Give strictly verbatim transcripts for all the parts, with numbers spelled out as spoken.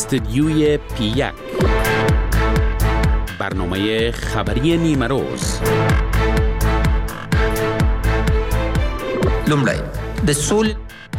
استدیوی پی یک، برنامه خبری نیمه روز. لومړی د سول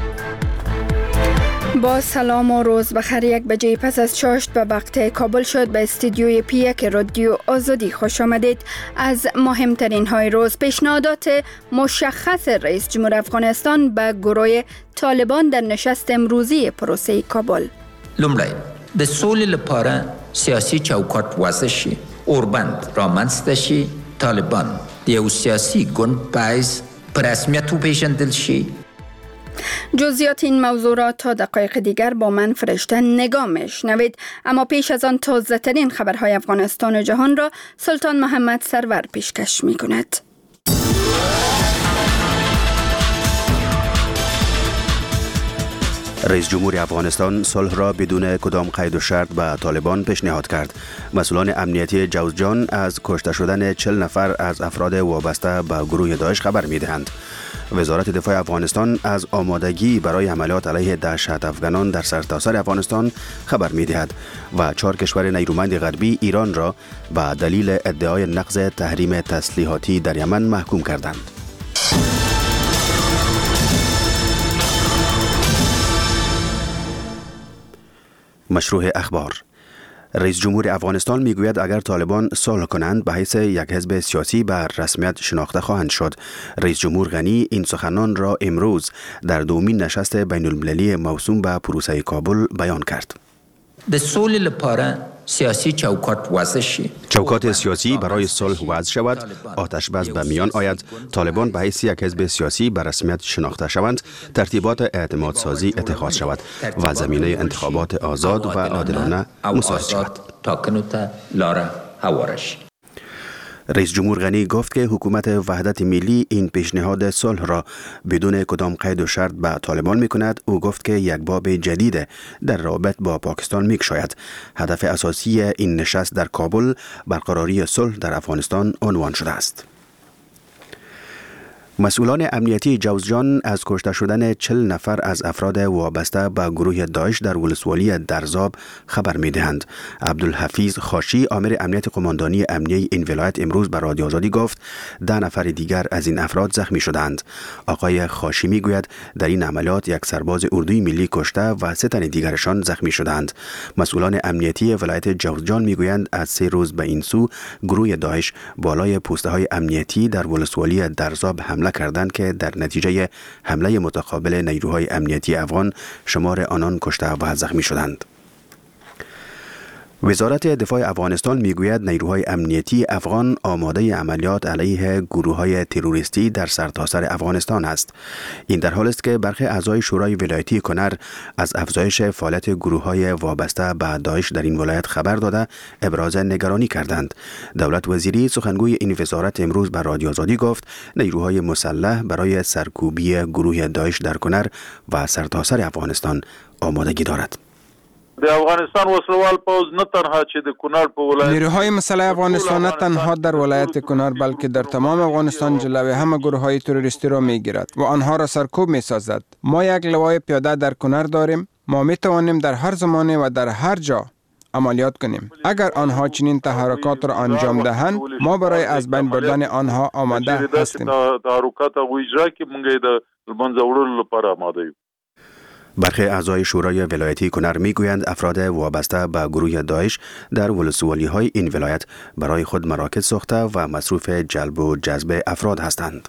با سلام و روز بخیر. یک بجه پس از چاشت به وقت کابل شد. به استودیوی پی یک رادیو آزادی خوش آمدید. از مهمترین های روز: پیشنهادات مشخص رئیس جمهور افغانستان به گروه طالبان در نشست امروزی پروسه کابل. لومړی د سولې لپاره سیاسي چوکاټ وضع شي، اوربند رامنځته شي، طالبان د یو سیاسي ګوند په حیث په رسمیت وپېژندل شي. جزئیات این موضوع را تا دقایق دیگر با من فرشته نگاه میشنوید. اما پیش از آن تازه ترین خبرهای افغانستان و جهان را سلطان محمد سرور پیشکش می کند. رئیس جمهور افغانستان صلح را بدون کدام قید و شرط به طالبان پیشنهاد کرد. مسئولان امنیتی جوزجان از کشته شدن چهل نفر از افراد وابسته به گروه داعش خبر می دهند. وزارت دفاع افغانستان از آمادگی برای عملیات علیه دهشت افغانان در سرتاسر افغانستان خبر می دهد و چهار کشور نیرومند غربی ایران را به دلیل ادعای نقض تحریم تسلیحاتی در یمن محکوم کردند. مشروع اخبار: رئیس جمهور افغانستان میگوید اگر طالبان صلح کنند به حیث یک حزب سیاسی به رسمیت شناخته خواهند شد. رئیس جمهور غنی این سخنان را امروز در دومین نشست بین المللی موسوم به پروسه کابل بیان کرد. د سولې لپاره سیاسی چوکاټ وضع شي، چوکات سیاسی برای صلح وضع شود، آتش بس به میان آید، طالبان به حیث یک حزب سیاسی به رسمیت شناخته شوند، ترتیبات اعتماد سازی اتخاذ شود و زمینه انتخابات آزاد و عادلانه مساعد شود. ټاکنو ته لاره هواره شي. رئیس جمهور غنی گفت که حکومت وحدت ملی این پیشنهاد صلح را بدون کدام قید و شرط به طالبان می کند. او گفت که یک باب جدید در رابط با پاکستان می گشاید. هدف اساسی این نشست در کابل برقراری صلح در افغانستان عنوان شده است. مسئولان امنیتی جوزجان از کشته شدن چهل نفر از افراد وابسته به گروه داعش در ولسوالی درزاب خبر می دهند. عبدالحفیظ خاشی، آمر امنیت قماندانی امنیه این ولایت، امروز به رادیو آزادی گفت ده نفر دیگر از این افراد زخمی شدند. آقای خاشی می گوید در این عملیات یک سرباز اردوی ملی کشته و سه تن دیگرشان زخمی شدند. مسئولان امنیتی ولایت جوزجان می گویند از سه روز به این سو گروه داعش بالای پوسته های امنیتی در ولسوالی درزاب حمله کردند که در نتیجه حمله متقابل نیروهای امنیتی افغان شمار آنان کشته و زخمی شدند. وزارت دفاع افغانستان میگوید نیروهای امنیتی افغان آماده عملیات علیه گروه‌های تروریستی در سرتاسر افغانستان است. این در حالی است که برخی اعضای شورای ولایتی کنر از افزایش فعالیت گروه‌های وابسته به داعش در این ولایت خبر داده ابراز نگرانی کردند. دولت وزیری سخنگوی این وزارت امروز به رادیو آزادی گفت نیروهای مسلح برای سرکوبی گروه داعش در کنر و سرتاسر افغانستان آمادگی دارد. د افغانستان وسلوال پوز نه تنها چې د کونړ په ولایت نیروهای مسلح افغانستان نه تنها در ولایت کنر بلکه در تمام افغانستان جلوه همه گروه‌های تروریستی را میگیرد و آنها را سرکوب میسازد. ما یک لوای پیاده در کنر داریم. ما میتوانیم در هر زمانه و در هر جا عملیات کنیم. اگر آنها چنین تحرکات را انجام دهند ما برای از بین بردن آنها آماده هستیم. تحرکات او اجرا کې موږ د منځوړلو لپاره آماده یو. برخی اعضای شورای ولایتی کنر میگویند افراد وابسته به گروه داعش در ولسوالی های این ولایت برای خود مراکز ساخته و مصروف جلب و جذب افراد هستند.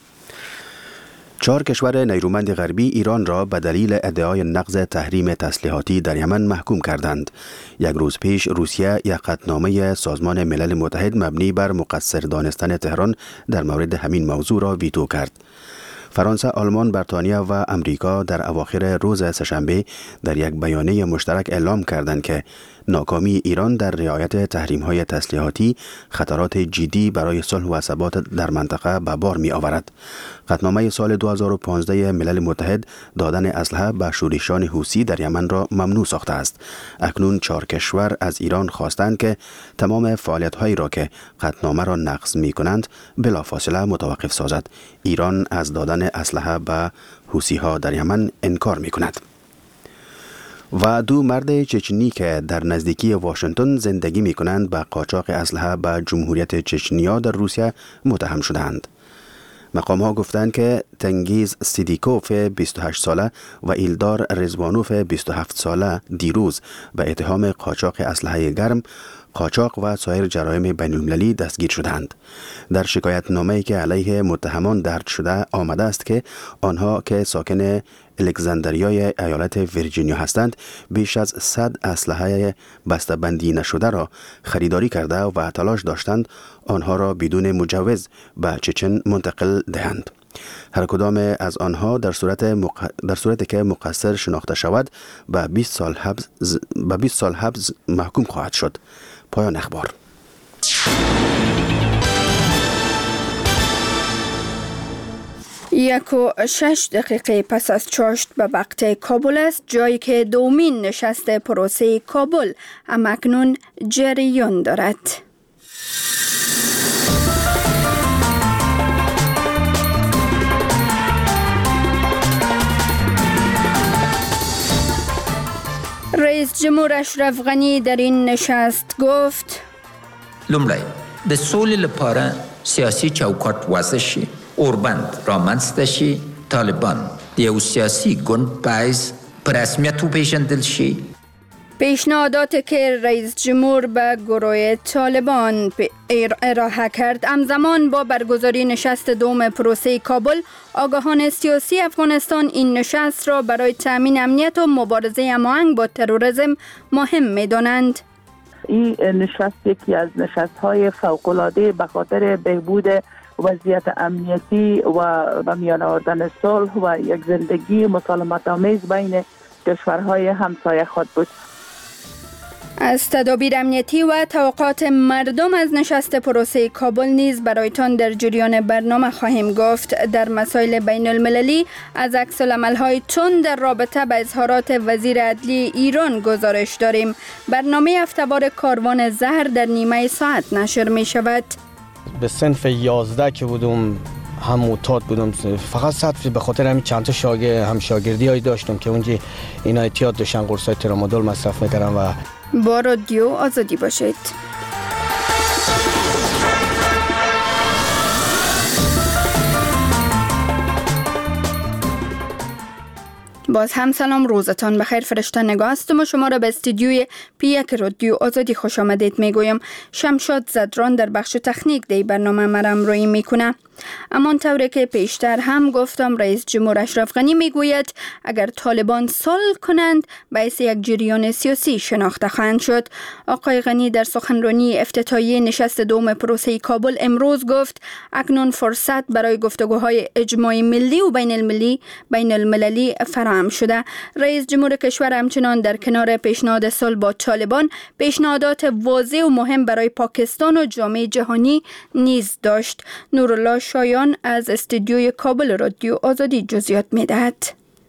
چهار کشور نیرومند غربی ایران را به دلیل ادعای نقض تحریم تسلیحاتی در یمن محکوم کردند. یک روز پیش روسیه یک قطعنامه سازمان ملل متحد مبنی بر مقصر دانستن تهران در مورد همین موضوع را ویتو کرد. فرانسه، آلمان، بریتانیه و امریکا در اواخر روز سه‌شنبه در یک بیانیه مشترک اعلام کردند که ناکامی ایران در رعایت تحریم‌های تسلیحاتی خطرات جدی برای صلح و ثبات در منطقه به بار می آورد. قطعنامه سال دو هزار و پانزده ملل متحد دادن اسلحه به شورشیان حوثی در یمن را ممنوع ساخته است. اکنون چهار کشور از ایران خواستند که تمام فعالیت‌هایی را که قطعنامه را نقض می‌کنند بلافاصله متوقف سازد. ایران از دادن اسلحه به حوثی‌ها در یمن انکار می‌کند. و دو مرد چچنی که در نزدیکی واشنگتن زندگی می کنند به قاچاق اسلحه به جمهوریت چچنیا در روسیه متهم شدند. مقام ها گفتند که تنگیز سیدیکوف بیست و هشت ساله و ایلدار رزوانوف بیست و هفت ساله دیروز به اتهام قاچاق اسلحه گرم، قاچاق و سایر جرایم بین المللی دستگیر شدند. در شکایت نامه‌ای که علیه متهمان درج شده آمده است که آنها که ساکن الکساندریای ایالت ویرجینیا هستند بیش از صد اسلحه بسته‌بندی نشده را خریداری کرده و تلاش داشتند آنها را بدون مجوز به چچن منتقل دهند. هر کدام از آنها در صورت مق... در صورتی که مقصر شناخته شود به بیست سال حبس به بیست سال حبس محکوم خواهد شد. پایان اخبار. یک و شش دقیقه پس از چاشت به وقت کابل است، جایی که دومین نشست پروسه کابل همکنون جریان دارد. رئیس جمهور اشرف غنی در این نشست گفت: لومړی د سولې لپاره سیاسي چوکاټ وضع شي، اوربند رامنځته شي، طالبان د یو سیاسي ګوند په حیث په رسمیت وپېژندل شي. پیشنهاداتی که رئیس جمهور به گروه طالبان ارائه کرد همزمان با برگزاری نشست دوم پروسه کابل، آگاهان سیاسی افغانستان این نشست را برای تامین امنیت و مبارزه هماهنگ با تروریسم مهم می‌دانند. این نشست یکی از نشست‌های فوق‌العاده به خاطر بهبود وضعیت امنیتی و به میان آوردن صلح و یک زندگی مسالمت‌آمیز بین کشورهای همسایه خود بود. از تدابیر امنیتی و توقعات مردم از نشست پروسه کابل نیز برایتان در جریان برنامه خواهیم گفت. در مسائل بین المللی از عکس‌العمل‌های تند در رابطه با اظهارات وزیر عدلی ایران گزارش داریم. برنامه هفته‌وار کاروان زهر در نیمه ساعت نشر می شود. به صنف یازده که بودم هم معتاد بودم، فقط صرف به خاطر همین چند تا شاگرد هم شاگردی هایی داشتم که اونجا اینا اعتیاد داشتن قرصای ترامادول مصرف میکردن. و با رادیو آزادی باشید. باز هم سلام، روزتان بخیر. فرشته نگاه هستم و شما را به استودیوی پی یک رادیو آزادی خوش آمدید میگویم. شمشاد زدران در بخش تکنیک دی برنامه مرم روی میکنه. اما طوری که پیشتر هم گفتم، رئیس جمهور اشرف غنی میگوید اگر طالبان صلح کنند باعث یک جریان سیاسی شناخته خواهند شد. آقای غنی در سخنرانی افتتاحیه نشست دوم پروسه کابل امروز گفت اکنون فرصت برای گفتگوهای اجماعی ملی و بین المللی بین المللی فراهم شده. رئیس جمهور کشور همچنان در کنار پیشنهاد صلح با طالبان پیشنهادات واضح و مهم برای پاکستان و جامعه جهانی نیز داشت. نورالله شایان از استودیوی کابل رادیو آزادی جزئیات می‌دهد.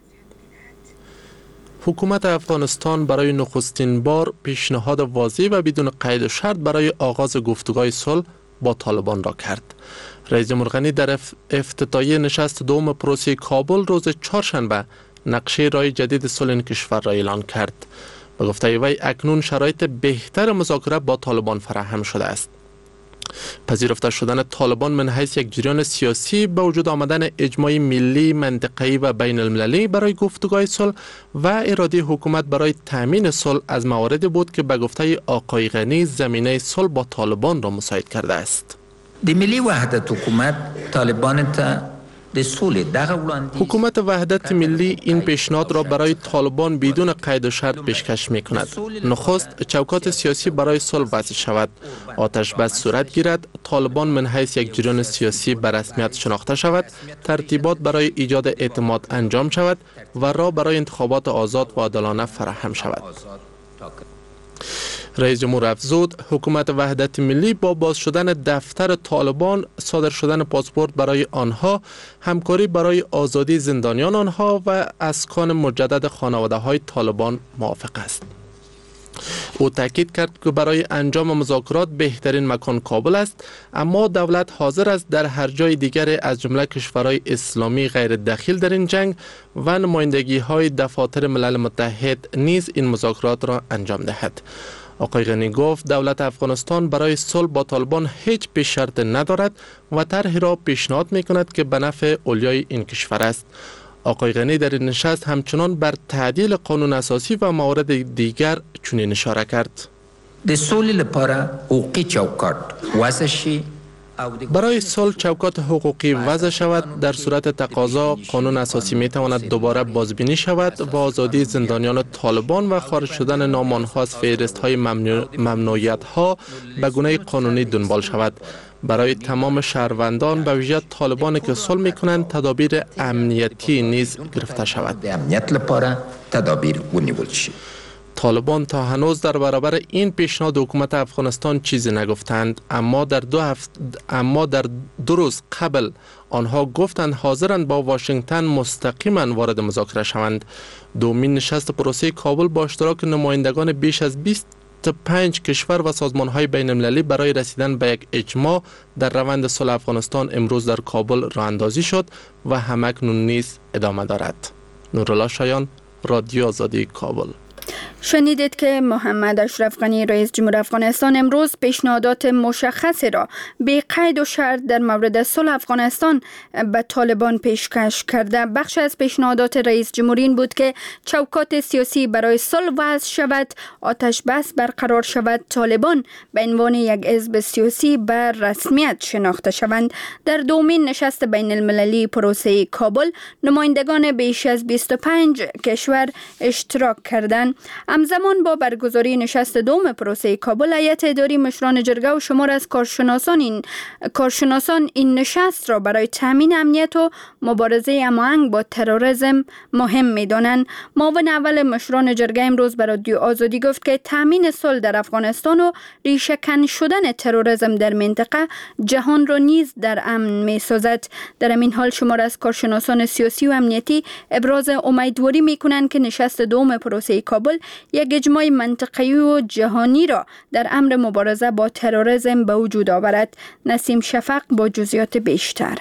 حکومت افغانستان برای نخستین بار پیشنهاد واضح و بدون قید و شرط برای آغاز گفتگوهای صلح با طالبان را کرد. رئیس جمهور غنی در افتتاحیه نشست دوم پروسه کابل روز چهارشنبه نقشه راه جدید صلح کشور را اعلان کرد. به گفته وی اکنون شرایط بهتر مذاکره با طالبان فراهم شده است. پذیرفته شدن طالبان من حیث یک جریان سیاسی، به وجود آمدن اجماعی ملی، منطقه‌ای و بین المللی برای گفتگوهای صلح و اراده حکومت برای تامین صلح از مواردی بود که به گفته آقای غنی زمینه صلح با طالبان را مساعد کرده است. د ملي وحدت حکومت طالبان ته حکومت وحدت ملی این پیشنهاد را برای طالبان بدون قید و شرط پیشکش می کند. نخست چوکات سیاسی برای صلح وضع شود، آتش بس صورت گیرد، طالبان من حیث یک جریان سیاسی به رسمیت شناخته شود، ترتیبات برای ایجاد اعتماد انجام شود و راه برای انتخابات آزاد و عادلانه فراهم شود. رئیس جمهور افزود حکومت وحدت ملی با باز شدن دفتر طالبان، صادر شدن پاسپورت برای آنها، همکاری برای آزادی زندانیان آنها و اسکان مجدد خانواده های طالبان موافق است. او تاکید کرد که برای انجام مذاکرات بهترین مکان کابل است، اما دولت حاضر است در هر جای دیگر از جمله کشورهای اسلامی غیر دخیل در این جنگ و نمایندگی های دفاتر ملل متحد نیز این مذاکرات را انجام دهد. آقای غنی گفت دولت افغانستان برای صلح با طالبان هیچ پیش شرط ندارد و طرحی را پیشنهاد می کند که به نفع اولیای این کشور است. آقای غنی در این نشست همچنان بر تعدیل قانون اساسی و موارد دیگر چنین اشاره کرد. د سولې لپاره حقوقي چوکاټ وضع شي. برای صلح چوکات حقوقی وضع شود. در صورت تقاضا قانون اساسی می تواند دوباره بازبینی شود و آزادی زندانیان طالبان و خارج شدن نام آنها از فهرست های ممنوعیت ها به گونه قانونی دنبال شود. برای تمام شهروندان به ویژه طالبان که صلح می کنند تدابیر امنیتی نیز گرفته شود. امنیت لپاره تدابیر ونیول شي. طالبان تا هنوز در برابر این پیشنهاد حکومت افغانستان چیزی نگفتند، اما در دو هفت اما در دو روز قبل آنها گفتند حاضرند با واشنگتن مستقیما وارد مذاکره شوند. دومین نشست پروسه کابل با اشتراک نمایندگان بیش از بیست و پنج کشور و سازمان‌های بین‌المللی برای رسیدن به یک اجماع در روند صلح افغانستان امروز در کابل راه اندازی شد و همکنون نیز ادامه دارد. نورالله شایان، رادیو آزادی، کابل. شنیدید که محمد اشرف غنی رئیس جمهور افغانستان امروز پیشنهادات مشخصی را بی قید و شرط در مورد صلح افغانستان به طالبان پیشکش کرده. بخش از پیشنهادات رئیس جمهور این بود که چوکات سیاسی برای صلح وضع شود، آتش بس برقرار شود، طالبان به عنوان یک حزب سیاسی بر رسمیت شناخته شوند. در دومین نشست بین المللی پروسه کابل نمایندگان بیش از بیست و پنج کشور اشتراک کردند. همزمان با برگزاری نشست دوم پروسه کابل، هیئت اداری مشران جرگه و شمار از کارشناسان این کارشناسان این نشست را برای تامین امنیت و مبارزه هماهنگ با تروریسم مهم می‌دانند. معاون اول مشران جرگه امروز به رادیو آزادی گفت که تامین صلح در افغانستان و ریشه‌کن شدن تروریسم در منطقه جهان را نیز در امن می‌سازد. در همین حال شمار از کارشناسان سیاسی و امنیتی ابراز امیدواری می‌کنند که نشست دوم پروسه کابل یک اجماع منطقه‌ای و جهانی را در امر مبارزه با تروریسم به وجود آورد. نسیم شفق با جزئیات بیشتر.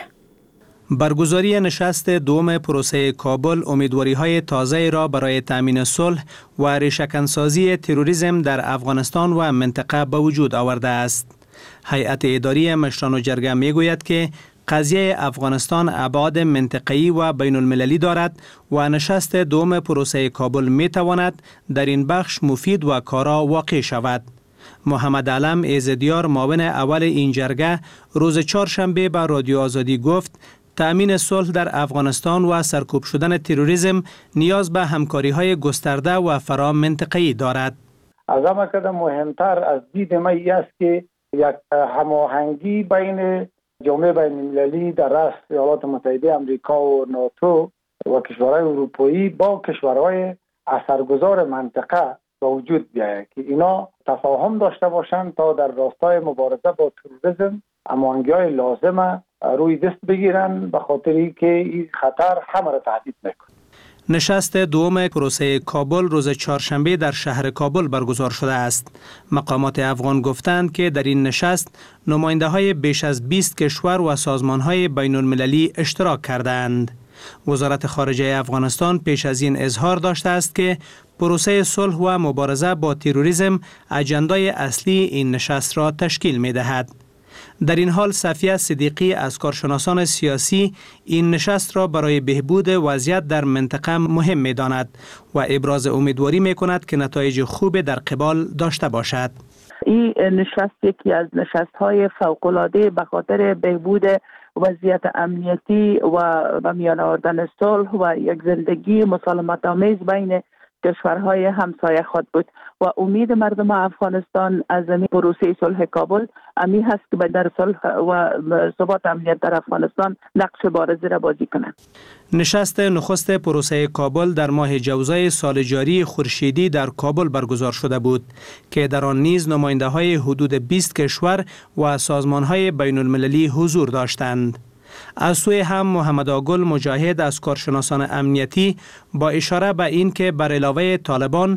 برگزاری نشست دوم پروسه کابل امیدواری‌های تازه را برای تامین صلح و ریشه‌کن‌سازی تروریسم در افغانستان و منطقه به وجود آورده است. هیئت اداری مشران و جرگه می‌گوید که قضیه افغانستان ابعاد منطقه‌ای و بین المللی دارد و نشست دوم پروسه کابل می تواند در این بخش مفید و کارا واقع شود. محمد علم ایزدیار معاون اول این جرگه روز چهارشنبه به رادیو آزادی گفت تأمین صلح در افغانستان و سرکوب شدن تروریسم نیاز به همکاری‌های گسترده و فرا منطقه‌ای دارد. از همه قدم مهمتر از دید من است که یک هماهنگی بین جامعه بین المللی در رأس ایالات متحده آمریکا و ناتو و کشورهای اروپایی با کشورهای اثرگذار منطقه به وجود بیاید که اینا تفاهم داشته باشند تا در راستای مبارزه با تروریسم هماهنگی‌های لازمه روی دست بگیرن، به خاطر اینکه این خطر همه را تهدید میکنه. نشست دوم پروسه کابل روز چهارشنبه در شهر کابل برگزار شده است. مقامات افغان گفتند که در این نشست نماینده‌های بیش از بیست کشور و سازمان‌های بین‌المللی اشتراک کردند. وزارت خارجه افغانستان پیش از این اظهار داشته است که پروسه صلح و مبارزه با تروریسم اجندای اصلی این نشست را تشکیل می‌دهد. در این حال صفیه صدیقی از کارشناسان سیاسی این نشست را برای بهبود وضعیت در منطقه مهم می‌داند و ابراز امیدواری می‌کند که نتایج خوب در قبال داشته باشد. این نشست یکی از نشست‌های فوق‌العاده به خاطر بهبود وضعیت امنیتی و به میان آوردن صلح و یک زندگی مسالمت‌آمیز بین کشورهای همسایه خود بود و امید مردم افغانستان از این پروسه صلح کابل امی هست که در صلح و ثبات امنیت در افغانستان نقش بارزی را بازی کنند. نشست نخست پروسه کابل در ماه جوزای سال جاری خورشیدی در کابل برگزار شده بود که در آن نیز نماینده‌های حدود بیست کشور و سازمان‌های بین‌المللی حضور داشتند. از سوی هم محمد آگل مجاهد از کارشناسان امنیتی با اشاره به این که بر علاوه طالبان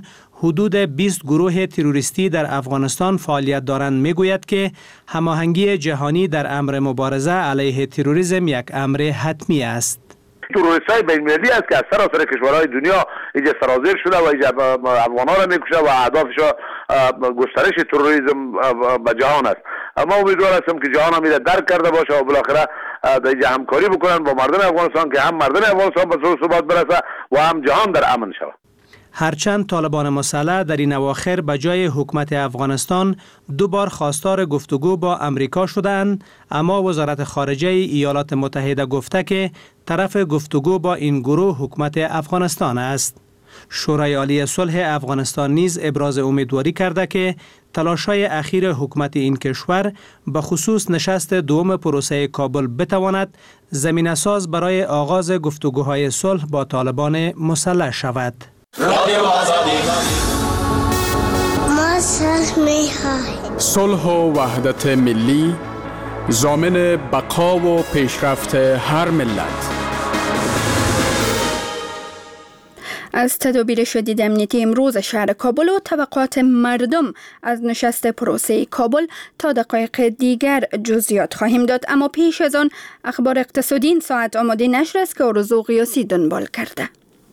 حدود بیست گروه تروریستی در افغانستان فعالیت دارند میگوید که هماهنگی جهانی در امر مبارزه علیه تروریسم یک امر حتمی است. تروریست‌های بین‌المللی است که از سراسر کشورهای دنیا اینجا سرازیر شده و اینجا افغان‌ها را میکشه و اهدافش گسترش تروریسم به جهان است. اما امیدوار هستم که جهان هم درک کرده باشه و بالاخره در اینجا همکاری بکنن با مردم افغانستان که هم مردم افغانستان به سوء ثبات برسه و هم جهان در امن شود. هرچند طالبان مسلح در این اواخر به جای حکومت افغانستان دو بار خواستار گفتگو با امریکا شدند، اما وزارت خارجه ایالات متحده گفته که طرف گفتگو با این گروه حکومت افغانستان است. شورای عالی صلح افغانستان نیز ابراز امیدواری کرده که تلاش‌های اخیر حکومت این کشور به خصوص نشست دوم پروسه کابل بتواند زمینه ساز برای آغاز گفتگوهای صلح با طالبان مسلح شود. ما صلح می‌خواهیم. صلح و وحدت ملی ضامن بقا و پیشرفت هر ملت. از تدابیر شدید امنیتی امروز شهر کابل و توقعات مردم از نشست پروسه کابل تا دقایق دیگر جزئیات خواهیم داد، اما پیش از آن اخبار اقتصادی این ساعت آماده نشر است که آرزو قیاسی دنبال کرده.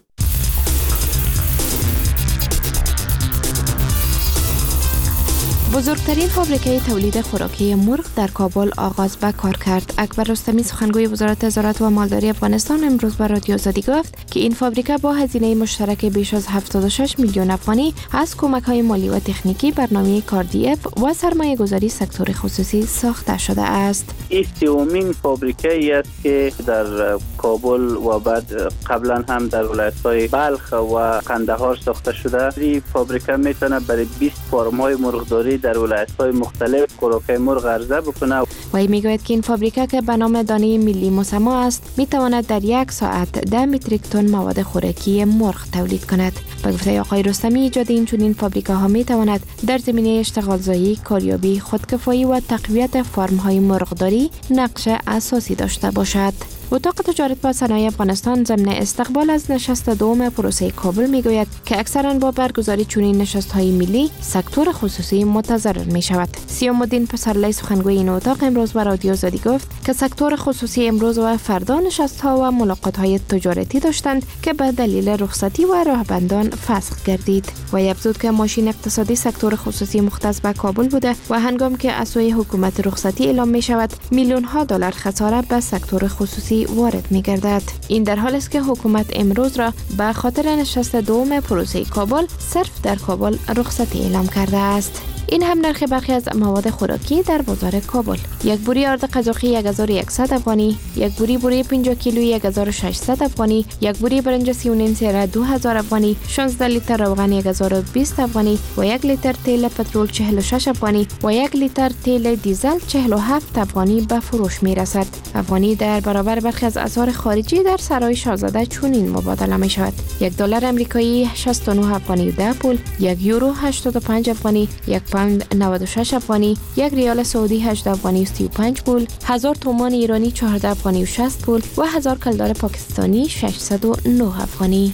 بزرگترین فابریکه تولید خوراکی مرغ در کابل آغاز به کار کرد. اکبر رستمی سخنگوی وزارت زراعت و مالداری افغانستان امروز به رادیو آزادی گفت که این فابریکه با هزینه مشترک بیش از هفتاد و شش میلیون افغانی از کمک‌های مالی و تکنیکی برنامه کاردیف و سرمایه‌گذاری سکتور خصوصی ساخته شده است. این سومین فابریکه است که در کابل و بعد قبلا هم در ولایت‌های بلخ و قندهار ساخته شده. این فابریکه میتونه برای بیست فارم‌های مرغداری در ولایت‌های مختلف خوراک‌های مرغ عرضه بکنه. وی میگوید که این فابریکه که به نام دانه ملی مسما است میتواند در یک ساعت ده متریک تن مواد خوراکی مرغ تولید کند. به گفته آقای رستمی ایجاد این چنین فابریکه ها میتواند در زمینه اشتغالزایی، کاریابی، خودکفایی و تقویت فارم‌های مرغداری نقش اساسی داشته باشد. اتاق تجارت و صنایع افغانستان ضمن استقبال از نشست دوم پروسه کابل میگوید که اکثرا با برگزاری چنین نشست‌های ملی سکتور خصوصی متضرر می شود. سیام الدین پسرلی سخنگوی این اتاق امروز به رادیو آزادی گفت که سکتور خصوصی امروز و فردا نشست‌ها و ملاقات‌های تجارتی داشتند که به دلیل رخصتی و راهبندان فسخ گردید. و افزود که ماشین اقتصادی سکتور خصوصی مختص به کابل بوده و هنگام که از سوی حکومت رخصتی اعلام می شود میلیون ها دلار خسارت به سکتور خصوصی وارد می گردد. این در حالی است که حکومت امروز را به خاطر نشست دوم پروسه کابل صرف در کابل رخصتی اعلام کرده است. این هم نرخ برخی از مواد خوراکی در بازار کابل. یک بوری آرد قزاقی یک هزار و صد افغانی، یک بوری بوری پنجاه کیلویی یک هزار و ششصد افغانی، یک بوری برنج سی و نیم سیره دو هزار افغانی، شانزده لیتر روغن یک هزار و بیست افغانی و یک لیتر تیل پترول چهل و شش افغانی و یک لیتر تیل دیزل چهل و هفت افغانی به فروش می رسد. افغانی در برابر برخی از اسعار خارجی در سرای شاهزاده چنین مبادله می شود: یک دلار آمریکایی شصت و نه افغانی و ده پول، یک یورو هشتاد و پنج افغانی، یک پوند نود و شش افغانی، یک ریال سعودی هجده افغانی و سی و پنج پول، هزار تومان ایرانی چهارده افغانی و شصت پول و هزار کلدار پاکستانی ششصد و نه افغانی.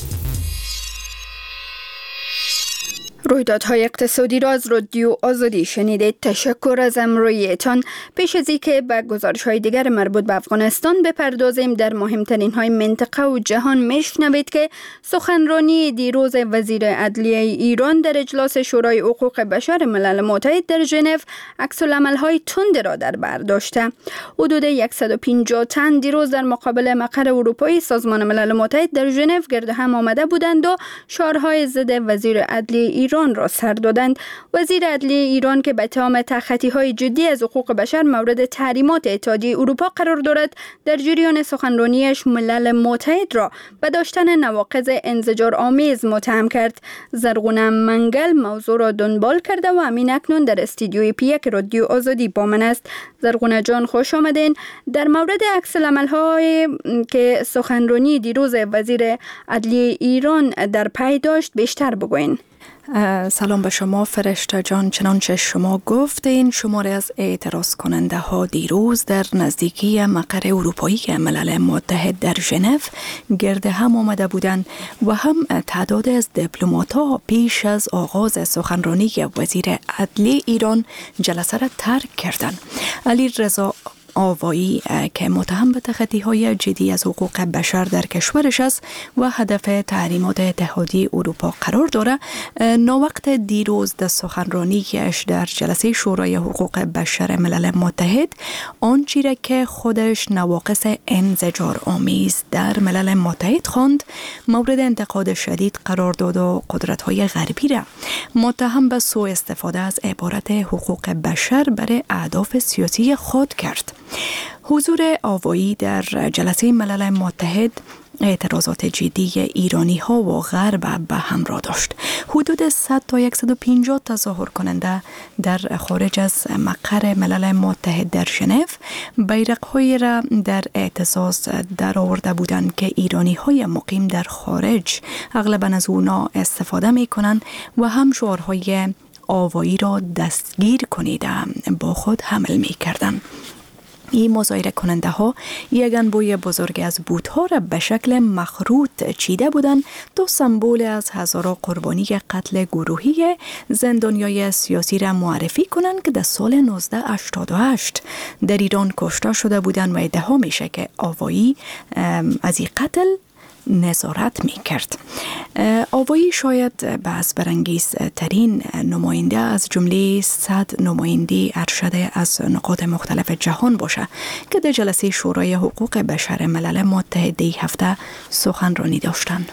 رویدادهای اقتصادی را از رادیو آزادی شنیدید. تشکر از همراهیتان. پیش از اینکه به گزارش‌های دیگر مربوط به افغانستان بپردازیم، در مهمترین های منطقه و جهان میشنوید که سخنرانی دیروز وزیر عدلیه ایران در اجلاس شورای حقوق بشر ملل متحد در ژنو عکس‌العمل‌های تند را در بر داشته. حدود صد و پنجاه تن دیروز در مقابل مقر اروپایی سازمان ملل متحد در ژنو گرد هم آمده بودند و شعارهای ضد وزیر عدلیه ایران را سر دادند. وزیر عدلیه ایران که به اتهام تخطی‌های جدی از حقوق بشر مورد تحریمات اتحادیه اروپا قرار دارد، در جریان سخنرانیش ملل متحد را به داشتن نواقض انزجار آمیز متهم کرد. زرغونه منگل موضوع را دنبال کرده و همین اکنون در استودیوی پی یک رادیو آزادی با من است. زرغونه جان، خوش آمدین. در مورد عکس‌العمل‌های که سخنرانی دیروز وزیر عدلیه ایران در پی داشت بیشتر بگوین. سلام به شما فرشته جان. چنانچه شما گفتین شماری از اعتراض کننده ها دیروز در نزدیکی مقر اروپایی ملل متحد در ژنو گرد هم آمده بودند و هم تعداد از دیپلمات‌ها پیش از آغاز سخنرانی وزیر عدلیه ایران جلسه را ترک کردند. علیرضا آوایی که متهم به تخطی‌های جدی از حقوق بشر در کشورش است و هدف تحریمات اتحادیه اروپا قرار داره، ناوقت دیروز در سخنرانیش در جلسه شورای حقوق بشر ملل متحد آنچه را که خودش نواقص انزجار آمیز در ملل متحد خواند مورد انتقاد شدید قرار داد و قدرت‌های غربی را متهم به سوء استفاده از عبارت حقوق بشر برای اهداف سیاسی خود کرد. حضور آوایی در جلسه ملل متحد اعتراضات جدی ایرانی ها و غرب به همراه داشت. حدود صد تا صد و پنجاه تظاهر کننده در خارج از مقر ملل متحد در ژنو بیرق‌هایی را در اعتراض در آورده بودند که ایرانی های مقیم در خارج اغلباً از اونا استفاده می کنند و هم شعارهای آوایی را دستگیر کنیده با خود حمل می کردند. این مظاهره کننده ها یک انبوه بزرگ از بوت‌ها را به شکل مخروط چیده بودند تا سمبل از هزاران قربانی قتل گروهی زندانیای سیاسی را معرفی کنند که در سال نوزده هشتاد و هشت در ایران کشته شده بودند و ادعا میشه که آوایی از این قتل نظارت می کرد. آوایی شاید بحث برانگیز ترین نماینده از جمله صد نماینده ارشد از نقاط مختلف جهان باشه که در جلسه شورای حقوق بشر ملل متحد هفته سخنرانی داشتند.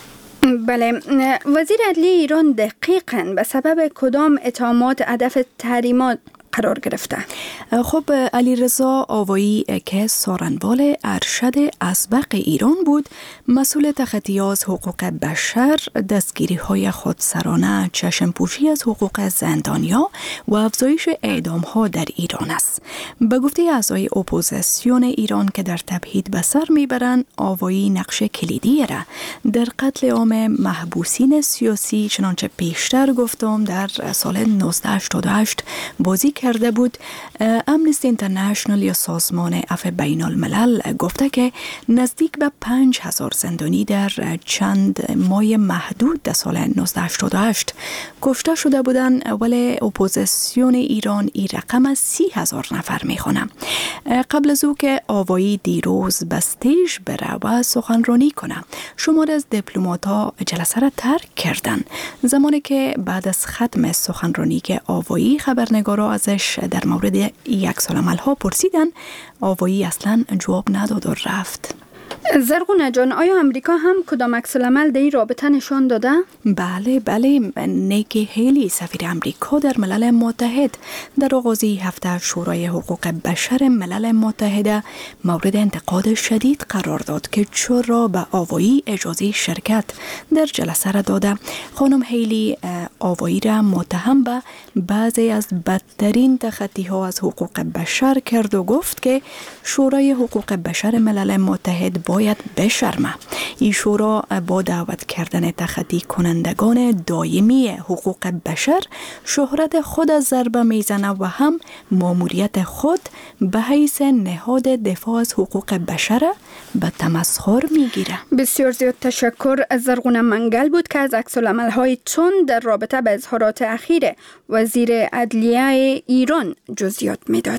بله، وزیر عدلیه ایران دقیقاً به سبب کدام اتهامات هدف تحریمات قرار گرفته؟ خب علیرضا آوایی که سارنوال ارشد اسبق ایران بود، مسئول تخطی از حقوق بشر، دستگیری های خودسرانه، چشمپوشی از حقوق زندانیا و افزایش اعدام ها در ایران است. به گفته اعضای اپوزیسیون ایران که در تبعید به سر میبرند، آوایی نقش کلیدی را در قتل عام محبوسین سیاسی چنانچه پیشتر گفتم در سال نوزده هشتاد و هشت بازی کرده بود. امنستی اینترنشنال یا سازمان عفو بین الملل گفته که نزدیک به پنج هزار زندانی در چند ماه محدود در سال نوزده هشتاد و هشت کشته شده بودند، ولی اپوزیسیون ایران این رقم از سی هزار نفر میخونه. قبل از او که آوایی دیروز به استیج بره و سخنرانی کنه، شمار از دیپلمات‌ها جلسه را ترک کردن. زمانی که بعد از ختم سخنرانی که آوایی خبرنگارا ازش در مورد یک سال عملها پرسیدن، آوایی اصلا جواب نداد و رفت. زرغونه جان، آیا امریکا هم کدام عکس العمل در این رابطه نشان داده؟ بله بله، نیکی هیلی سفیر امریکا در ملل متحد در آغاز هفته شورای حقوق بشر ملل متحد مورد انتقاد شدید قرار داد که چرا به آوایی اجازه شرکت در جلسه را داده. خانم هیلی آوایی را متهم به بعضی از بدترین تخطی ها از حقوق بشر کرد و گفت که شورای حقوق بشر ملل متحد باید بشرمه. این شورا با دعوت کردن تخطی کنندگان دائمی حقوق بشر شهرت خود از ضربه میزنه و هم ماموریت خود به حیث نهاد دفاع از حقوق بشر به تمسخر میگیره. بسیار زیاد تشکر. از زرغونه منگل بود که از عکس العمل‌های تند در رابطه به اظهارات اخیر وزیر عدلیه ایران جزئیات میداد.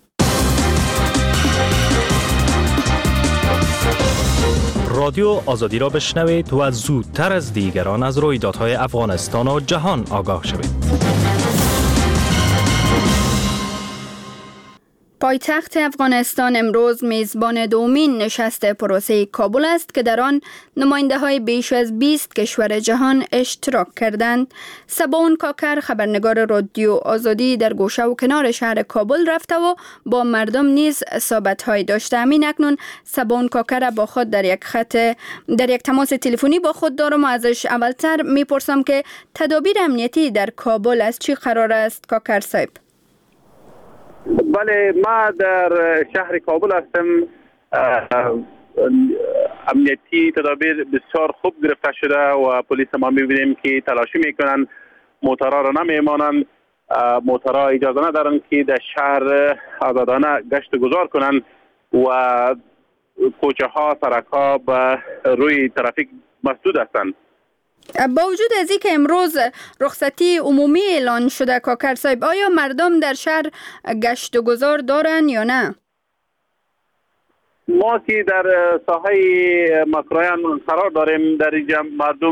رادیو آزادی را بشنوید و زودتر از دیگران از رویدادهای افغانستان و جهان آگاه شوید. پایتخت افغانستان امروز میزبان دومین نشست پروسه کابل است که در آن نماینده های بیش از بیست کشور جهان اشتراک کردند. سباون کاکر خبرنگار رادیو آزادی در گوشه و کنار شهر کابل رفته و با مردم نیز صحبت های داشته. همین اکنون سباون کاکر با خود در یک خط در یک تماس تلفنی با خود دارم و ازش اولتر میپرسم که تدابیر امنیتی در کابل از چی قرار است کاکر صاحب؟ بله، ما در شهر کابل هستم. امنیتی تدابیر بسیار خوب گرفته شده و پلیس ما میبینیم که تلاشی میکنن موترها را نمیمانند. موترها اجازه ندارند که در شهر آزادانه گشت گذار کنند و کوچه ها، سرک ها به روی ترافیک مسدود هستند. با وجود از اینکه امروز رخصتی عمومی اعلان شده کاکر صاحب، آیا مردم در شهر گشت و گذار دارن یا نه؟ ما که در ساحه مکرایان قرار داریم، در اینجا مردم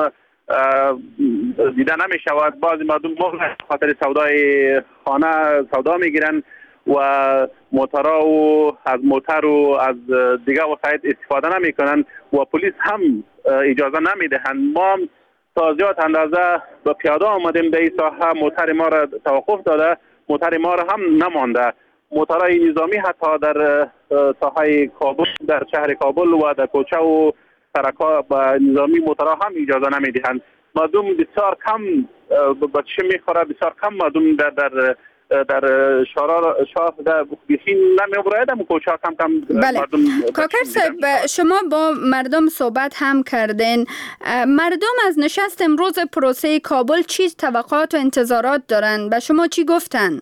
دیده نمی شود. بعضی مردم مغلق خاطر سودای خانه سودا می گیرن و موترها و از موتر و از دیگه وسایل استفاده نمی کنن و پلیس هم اجازه نمی دهند. ما تا زیاد اندازه به پیاده آمدیم در این ساحه، موتر ما را توقف داده، موتر ما را هم نمانده. موترهای نظامی حتی در ساحه کابل، در شهر کابل و در کوچه و سرک‌ها به نظامی موترها هم اجازه نمی دهند. مردم بسیار کم به چشم میخوره، بسیار کم مردم در در در شهر شهر در بخیشین نمیبراید هم کوچه کم کم بله. کاکر صاحب، شما با مردم صحبت هم کردین. مردم از نشست امروز پروسه کابل چی توقعات و انتظارات دارن؟ به شما چی گفتن؟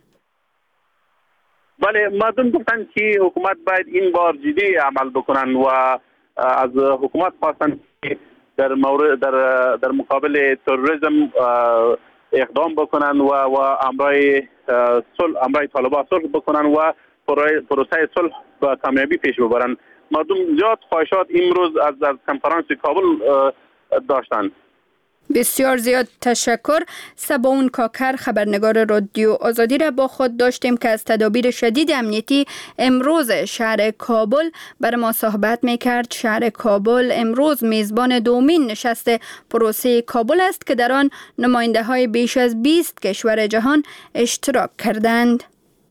بله، مردم گفتن که حکومت باید این بار جدی عمل بکنن و از حکومت خواستن که در مورد در در مقابل تروریسم اقدام بکنن و و امرای صلح امرای طالبان صلح بکنن و پروسه صلح با کامیابی پیش ببرن. مردم زیاد خواهشات امروز از از کنفرانس کابل داشتن. بسیار زیاد تشکر. سباون کاکر، خبرنگار رادیو آزادی را با خود داشتیم که از تدابیر شدید امنیتی امروز شهر کابل بر ما صحبت میکرد. شهر کابل امروز میزبان دومین نشست پروسه کابل است که در آن نماینده های بیش از بیست کشور جهان اشتراک کردند.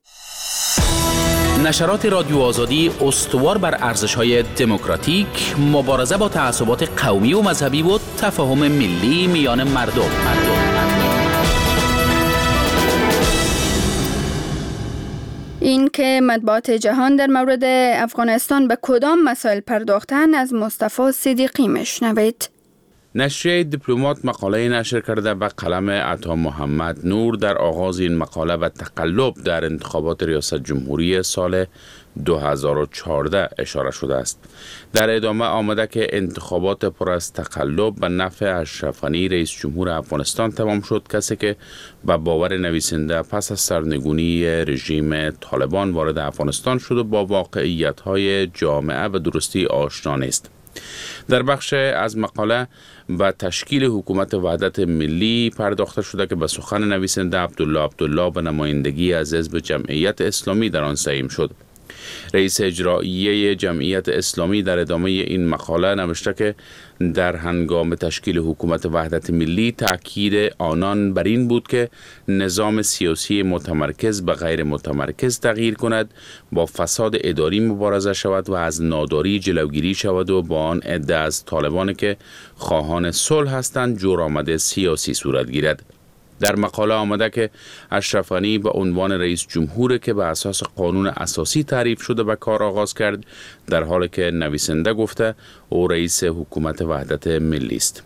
نشرات رادیو آزادی استوار بر ارزش‌های دموکراتیک، مبارزه با تعصبات قومی و مذهبی و تفاهم ملی میان مردم. این که مطبوعات جهان در مورد افغانستان به کدام مسائل پرداختن، از مصطفی صدیقی مشنوید. نشریه دیپلمات مقاله نشر کرده و قلم عطا محمد نور در آغاز این مقاله و تقلب در انتخابات ریاست جمهوری سال دو هزار و چهارده اشاره شده است. در ادامه آمده که انتخابات پر از تقلب به نفع اشرف غنی رئیس جمهور افغانستان تمام شد، کسی که به باور نویسنده پس از سرنگونی رژیم طالبان وارد افغانستان شد و با واقعیت‌های جامعه و درستی آشنا نیست. در بخش از مقاله به تشکیل حکومت وحدت ملی پرداخته شده که به سخن نویسنده عبدالله عبدالله به نمایندگی از حزب جمعیت اسلامی در آن سهیم شد. رئیس اجرایی جمعیت اسلامی در ادامه این مقاله نوشته که در هنگام تشکیل حکومت وحدت ملی تأکید آنان بر این بود که نظام سیاسی متمرکز به غیر متمرکز تغییر کند، با فساد اداری مبارزه شود و از ناداری جلوگیری شود و با آن عده از طالبان که خواهان صلح هستند جرآمد سیاسی صورت گیرد. در مقاله آمده که اشرف غنی به عنوان رئیس جمهور که به اساس قانون اساسی تعریف شده به کار آغاز کرد، در حالی که نویسنده گفته او رئیس حکومت وحدت ملی است.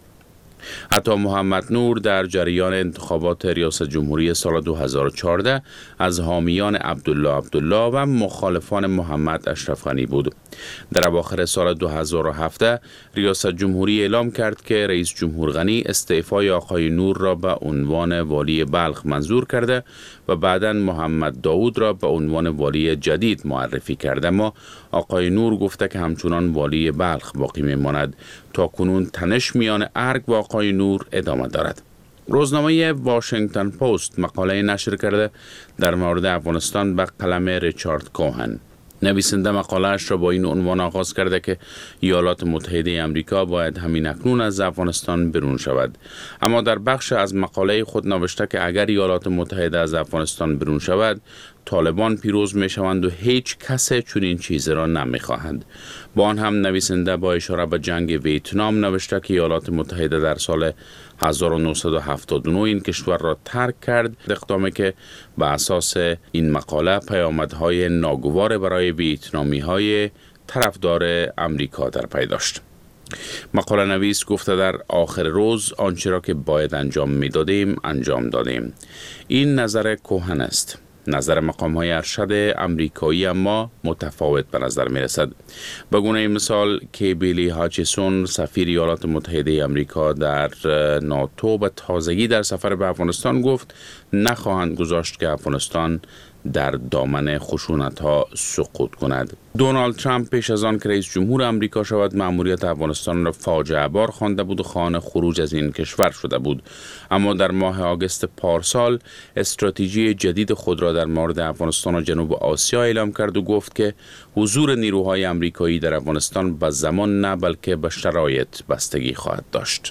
عطا محمد نور در جریان انتخابات ریاست جمهوری سال دو هزار و چهارده از حامیان عبدالله عبدالله و مخالفان محمد اشرف غنی بود. در اواخر سال دو هزار و هفده ریاست جمهوری اعلام کرد که رئیس جمهور غنی استعفای آقای نور را به عنوان والی بلخ منظور کرده و بعداً محمد داود را به عنوان والی جدید معرفی کرده، اما آقای نور گفته که همچنان والی بلخ باقی میماند. تا کنون تنش میان ارگ و آقای نور ادامه دارد. روزنامه واشنگتن پست مقاله نشر کرده در مورد افغانستان به قلم ریچارد کوهن. نویسنده مقاله‌اش را با این عنوان آغاز کرده که ایالات متحده آمریکا باید همین اکنون از افغانستان برون شود، اما در بخش از مقاله خود نوشته که اگر ایالات متحده از افغانستان برون شود، طالبان پیروز می شوند و هیچ کس چنین چیزی را نمی خواهند. با آن هم نویسنده با اشاره به جنگ ویتنام نوشته که ایالات متحده در سال هزار و نهصد و هفتاد و نه این کشور را ترک کرد، اقدامی که به اساس این مقاله پیامدهای ناگوار برای ویتنامی های طرفدار امریکا در پی داشت. مقاله نویس گفته در آخر روز آنچه را که باید انجام می دادیم انجام دادیم. این نظر کهن است. نظر مقام های ارشد امریکایی اما متفاوت به نظر می رسد. به گونه مثال که بیلی هاچیسون سفیر ایالات متحده امریکا در ناتو به تازگی در سفر به افغانستان گفت نخواهند گذاشت که افغانستان در دامن خشونت ها سقوط کند. دونالد ترامپ پیش از آن که رئیس جمهور امریکا شود مأموریت افغانستان را فاجعه بار خوانده بود و خواهان خروج از این کشور شده بود، اما در ماه آگوست پارسال استراتژی جدید خود را در مورد افغانستان و جنوب آسیا اعلام کرد و گفت که حضور نیروهای امریکایی در افغانستان به زمان نه بلکه به شرایط بستگی خواهد داشت.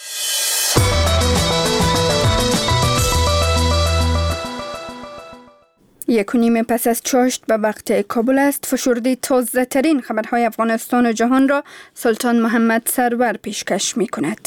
یک و نیم پس از چاشت به وقت کابل است. فشرده تازه ترین خبرهای افغانستان و جهان را سلطان محمد سرور پیشکش می کند.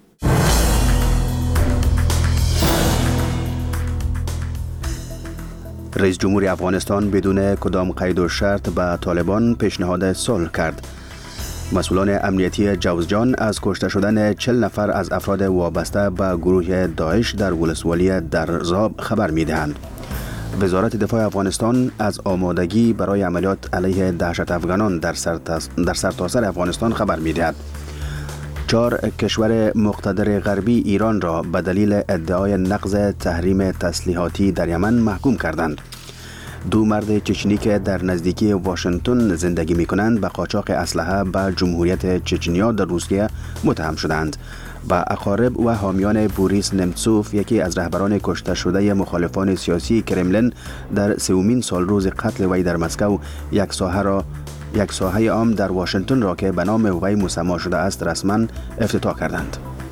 رئیس جمهور افغانستان بدون کدام قید و شرط به طالبان پیشنهاد صلح کرد. مسئولان امنیتی جوزجان از کشته شدن چهل نفر از افراد وابسته به گروه داعش در ولسوالی درزاب خبر می دهند. وزارت دفاع افغانستان از آمادگی برای عملیات علیه دهشت افغانان در سرتاسر افغانستان خبر می دهد. چهار کشور مقتدر غربی ایران را به دلیل ادعای نقض تحریم تسلیحاتی در یمن محکوم کردند. دو مرد چچنی که در نزدیکی واشنگتن زندگی می کنند به قاچاق اسلحه به جمهوریت چچنیا در روسیه متهم شدند. و اقارب و حامیان بوریس نمتسوف، یکی از رهبران کشته شده مخالفان سیاسی کرملین در سومین سال روز قتل وی در مسکو، یک ساحه را یک ساحه عام در واشنگتن را که به نام وی مسما شده است رسما افتتاح کردند.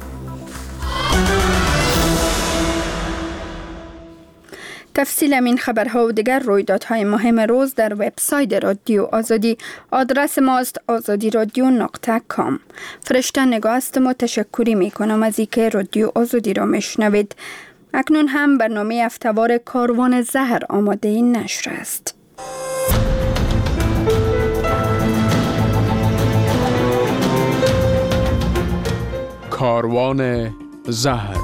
تفصیل این خبرها و دیگر رویدادهای مهم روز در وبسایت رادیو آزادی. آدرس ماست آزادی رادیو نقطه کام. فرشته نگاه هستم و تشکری می کنم از اینکه رادیو آزادی را میشنوید. اکنون هم برنامه هفته‌وار کاروان زهر آماده این نشر است. کاروان زهر.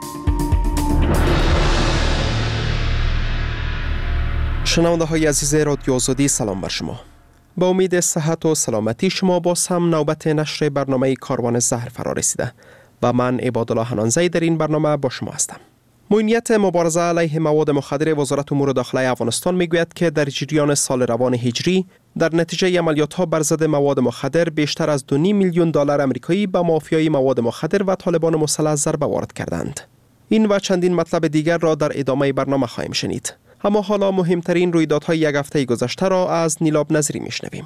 شنونده های عزیز رادیو آزادی، سلام بر شما. با امید صحت و سلامتی شما باز هم نوبت نشر برنامه کاروان زهر فرا رسیده و من عبادالله حنانزی در این برنامه با شما هستم. معینیت مبارزه علیه مواد مخدر وزارت امور داخلی افغانستان میگوید که در جریان سال روان هجری در نتیجه عملیات‌ها بر ضد مواد مخدر بیشتر از دو و نیم میلیون دلار آمریکایی به مافیای مواد مخدر و طالبان مسلح ضربه وارد کردند. این و چندین مطلب دیگر را در ادامه برنامه خواهیم شنید. اما حالا مهمترین رویدادهای یک هفته گذشته را از نیلاب نظری میشنویم.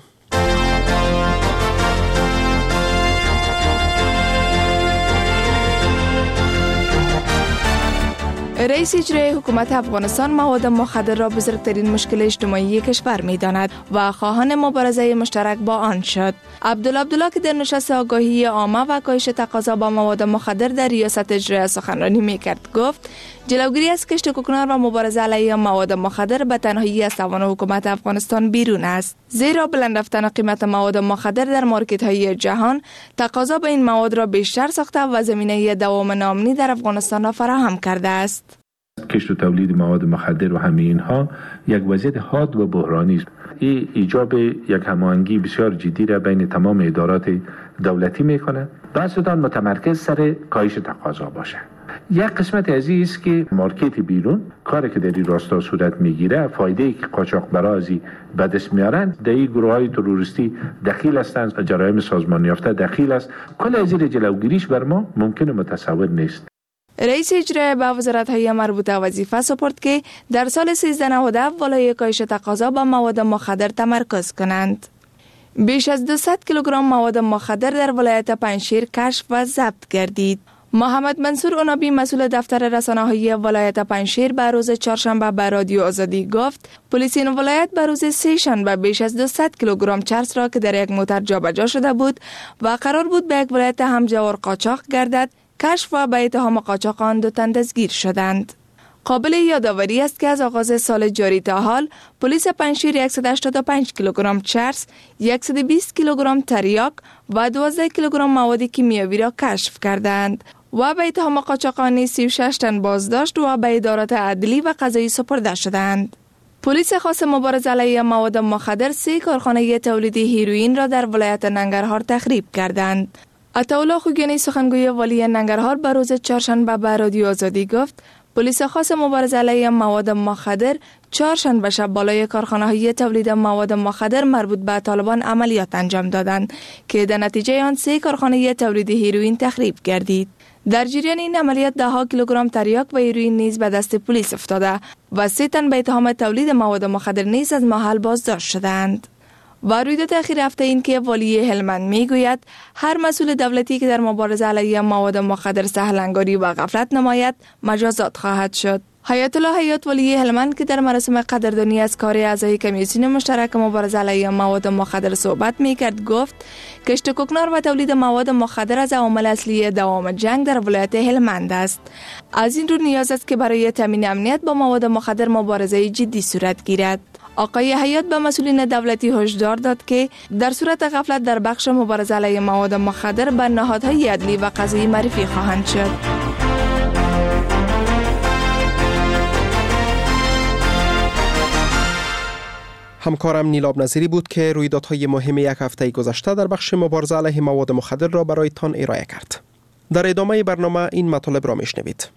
رئیس اجرایی حکومت افغانستان مواد مخدر را بزرگترین مشکل اجتماعی کشور می‌داند و خواهان مبارزه مشترک با آن شد. عبدالله عبدالله که در نشست آگاهی عامه و کاهش تقاضا با مواد مخدر در ریاست اجرایی سخنرانی می‌کرد گفت جلوگیری از کشت کوکنار و مبارزه علیه مواد مخدر به تنهایی از توان حکومت افغانستان بیرون است، زیرا بلند رفتن قیمت مواد مخدر در مارکت‌های جهان تقاضا به این مواد را بیشتر ساخته و زمینه دوام ناامنی در افغانستان را فراهم کرده است. کشت و تولید مواد مخدر و همه اینها یک وضعیت حاد و بحرانی است. این ایجاب یک هماهنگی بسیار جدی را بین تمام ادارات دولتی میکنه. بحث آن متمرکز سر کاهش تقاضا باشه. یک قسمت از این است که مارکت بیرون کاری که در این راستا صورت میگیره، فایده که قاچاقبرازی به دست میارن، در این گروه های تروریستی دخیل هستند، جرایم سازمان یافته دخیل است. کل از این جلوگیریش بر ما ممکن و متصور نیست. رئیس اجرایی به وزارت‌های مربوطه وظیفه سپرد که در سال سیزده نود والای کاهش تقاضا با مواد مخدر تمرکز کنند. بیش از دویست کیلوگرم مواد مخدر در ولایت پنجشیر کشف و ضبط گردید. محمد منصور اونابی مسئول دفتر رسانه‌های ولایت پنجشیر به روز چهارشنبه به رادیو آزادی گفت پلیس این ولایت به روز سه‌شنبه بیش از دویست کیلوگرم چرس را که در یک موتر جابجا شده بود و قرار بود به یک ولایت همجوار قاچاق گردد کشف و به اتهام قاچاق آن دو تن دستگیر شدند. قابل یادآوری است که از آغاز سال جاری تا حال پلیس پنجشیر صد و هشتاد و پنج کیلوگرم چرس، صد و بیست کیلوگرم تریاک و دوازده کیلوگرم مواد کیمیاوی را کشف کردند و به اتهام قاچاقچی سی و شش تن بازداشت و به ادارات عدلی و قضایی سپرده شدند. پلیس خاص مبارزه علیه مواد مخدر سه کارخانه تولید هیروئین را در ولایت ننگرهار تخریب کردند. عطاالله خوگیانی سخنگوی والی ننگرهار به روز چهارشنبه به رادیو آزادی گفت پلیس خاص مبارزه علیه مواد مخدر چهارشنبه شب بالای کارخانه‌های تولید مواد مخدر مربوط به طالبان عملیات انجام دادند که در نتیجه آن سه کارخانه تولید هیروئین تخریب گردید. در جریان این عملیات ده ها کیلوگرم تریاک و هیروئین نیز به دست پلیس افتاده و سه تن به اتهام تولید مواد مخدر نیز از محل بازداشت شدند. و رویداد اخیر هفته این که والی هلمند میگوید هر مسئول دولتی که در مبارزه علیه مواد مخدر سهلنگاری و غفلت نماید مجازات خواهد شد. حیات الله حیات والی هلمند که در مراسم قدردانی از کار اعضای کمیسیون مشترک مبارزه علیه مواد مخدر صحبت میکرد گفت کشت کوکنار و تولید مواد مخدر از عوامل اصلی دوام جنگ در ولایت هلمند است. از این رو نیاز است که برای تامین امنیت با مواد مخدر مبارزه جدی صورت گیرد. آقای حیات به مسئولین دولتی هشدار داد که در صورت غفلت در بخش مبارزه علیه مواد مخدر به نهادهای عدلی و قضایی معرفی خواهند شد. همکارم نیلاب نظیری بود که رویدادهای مهم یک هفته گذشته در بخش مبارزه علیه مواد مخدر را برایتان ارائه کرد. در ادامه برنامه این مطالب را میشنوید.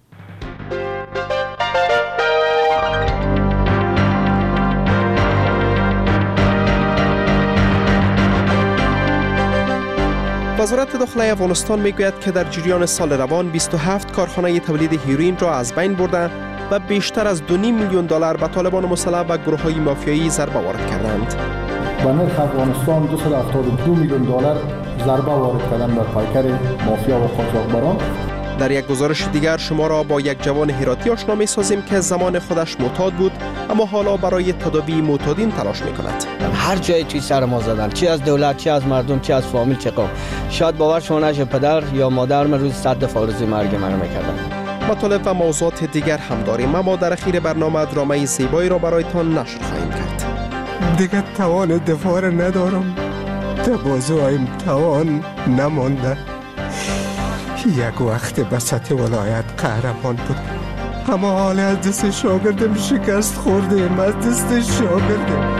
وزارت داخلی افغانستان میگوید که در جریان سال روان بیست و هفت کارخانه تولید هیروئین را از بین برده و بیشتر از دو و نیم میلیون دلار به طالبان مسلح و گروه‌های مافیایی ضربه وارد کردند. به نرخ افغانستان دویست و هفتاد و دو میلیون دلار ضربه وارد کردن بر پیکر مافیا و قاچاقبران. در یک گزارش دیگر شما را با یک جوان هراتی آشنا می‌سازیم که زمان خودش معتاد بود اما حالا برای تداوی معتادین تلاش می‌کند. هر جای توی سر ما زدن، چی از دولت، چی از مردم، چی از فامیل، چه قوم. شاید باور شما نشه پدر یا مادر من روز صد دفعه آرزوی مرگ منو می‌کردن. مطالب و موضوعات دیگر هم داریم اما در اخیر برنامه درامای زیبایی را برایتان نشر خواهیم کرد. دیگر توان دفاع ندارم، تبازویم توان نمانده. یک وقت به سطح ولایت قهرمان بود اما حال از دست شاگردم شکست خوردیم، از دست شاگردم.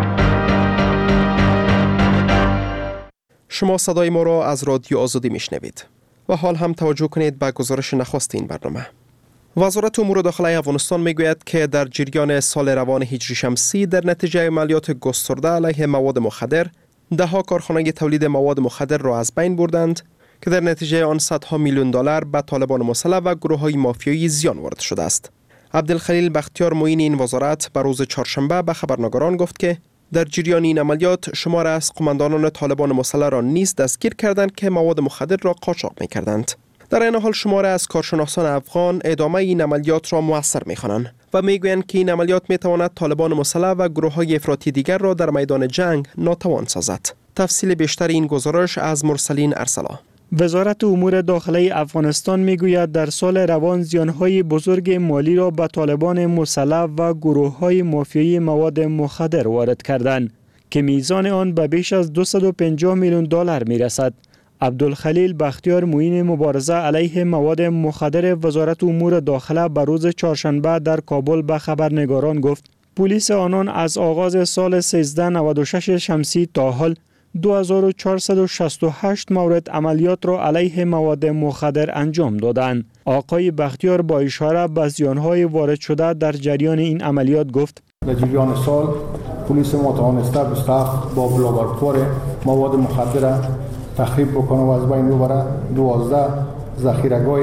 شما صدای ما را از رادیو آزادی میشنوید و حال هم توجه کنید به گزارش نخست این برنامه. وزارت امور داخلی افغانستان میگوید که در جریان سال روان هجری شمسی در نتیجه عملیات گسترده علیه مواد مخدر ده ها کارخانه تولید مواد مخدر را از بین بردند که در نتیجه آن صدها میلیون دلار به طالبان مسلح و گروه‌های مافیایی زیان وارد شده است. عبدالخلیل بختیار معین این وزارت به روز چهارشنبه به خبرنگاران گفت که در جریان این عملیات شمار از قماندانان طالبان مسلح را نیز دستگیر کردند که مواد مخدر را قاچاق می‌کردند. در این حال شمار از کارشناسان افغان ادامه این عملیات را مؤثر می‌خوانند و میگویند که این عملیات می‌تواند طالبان مسلح و گروه‌های افراطی دیگر را در میدان جنگ ناتوان سازد. تفصیل بیشتر این گزارش از مرسلین ارسلا. وزارت امور داخلی افغانستان میگوید در سال روان زیانهای بزرگ مالی را به طالبان مسلح و گروه‌های مافیایی مواد مخدر وارد کردند که میزان آن به بیش از دویست و پنجاه میلیون دلار میرسد. عبدالخلیل بختیار معین مبارزه علیه مواد مخدر وزارت امور داخله به روز چهارشنبه در کابل به خبرنگاران گفت پلیس آنان از آغاز سال سیزده نود و شش شمسی تا حال دو هزار و چهارصد و شصت و هشت مورد عملیات را علیه مواد مخدر انجام دادند. آقای بختیار با اشاره به زیانهای وارد شده در جریان این عملیات گفت در جریان سال پلیس ما توانسته بیست و هفت با لابراتوار مواد مخدر تخریب بکنه و از بین ببره. دوازده ذخیره‌گاه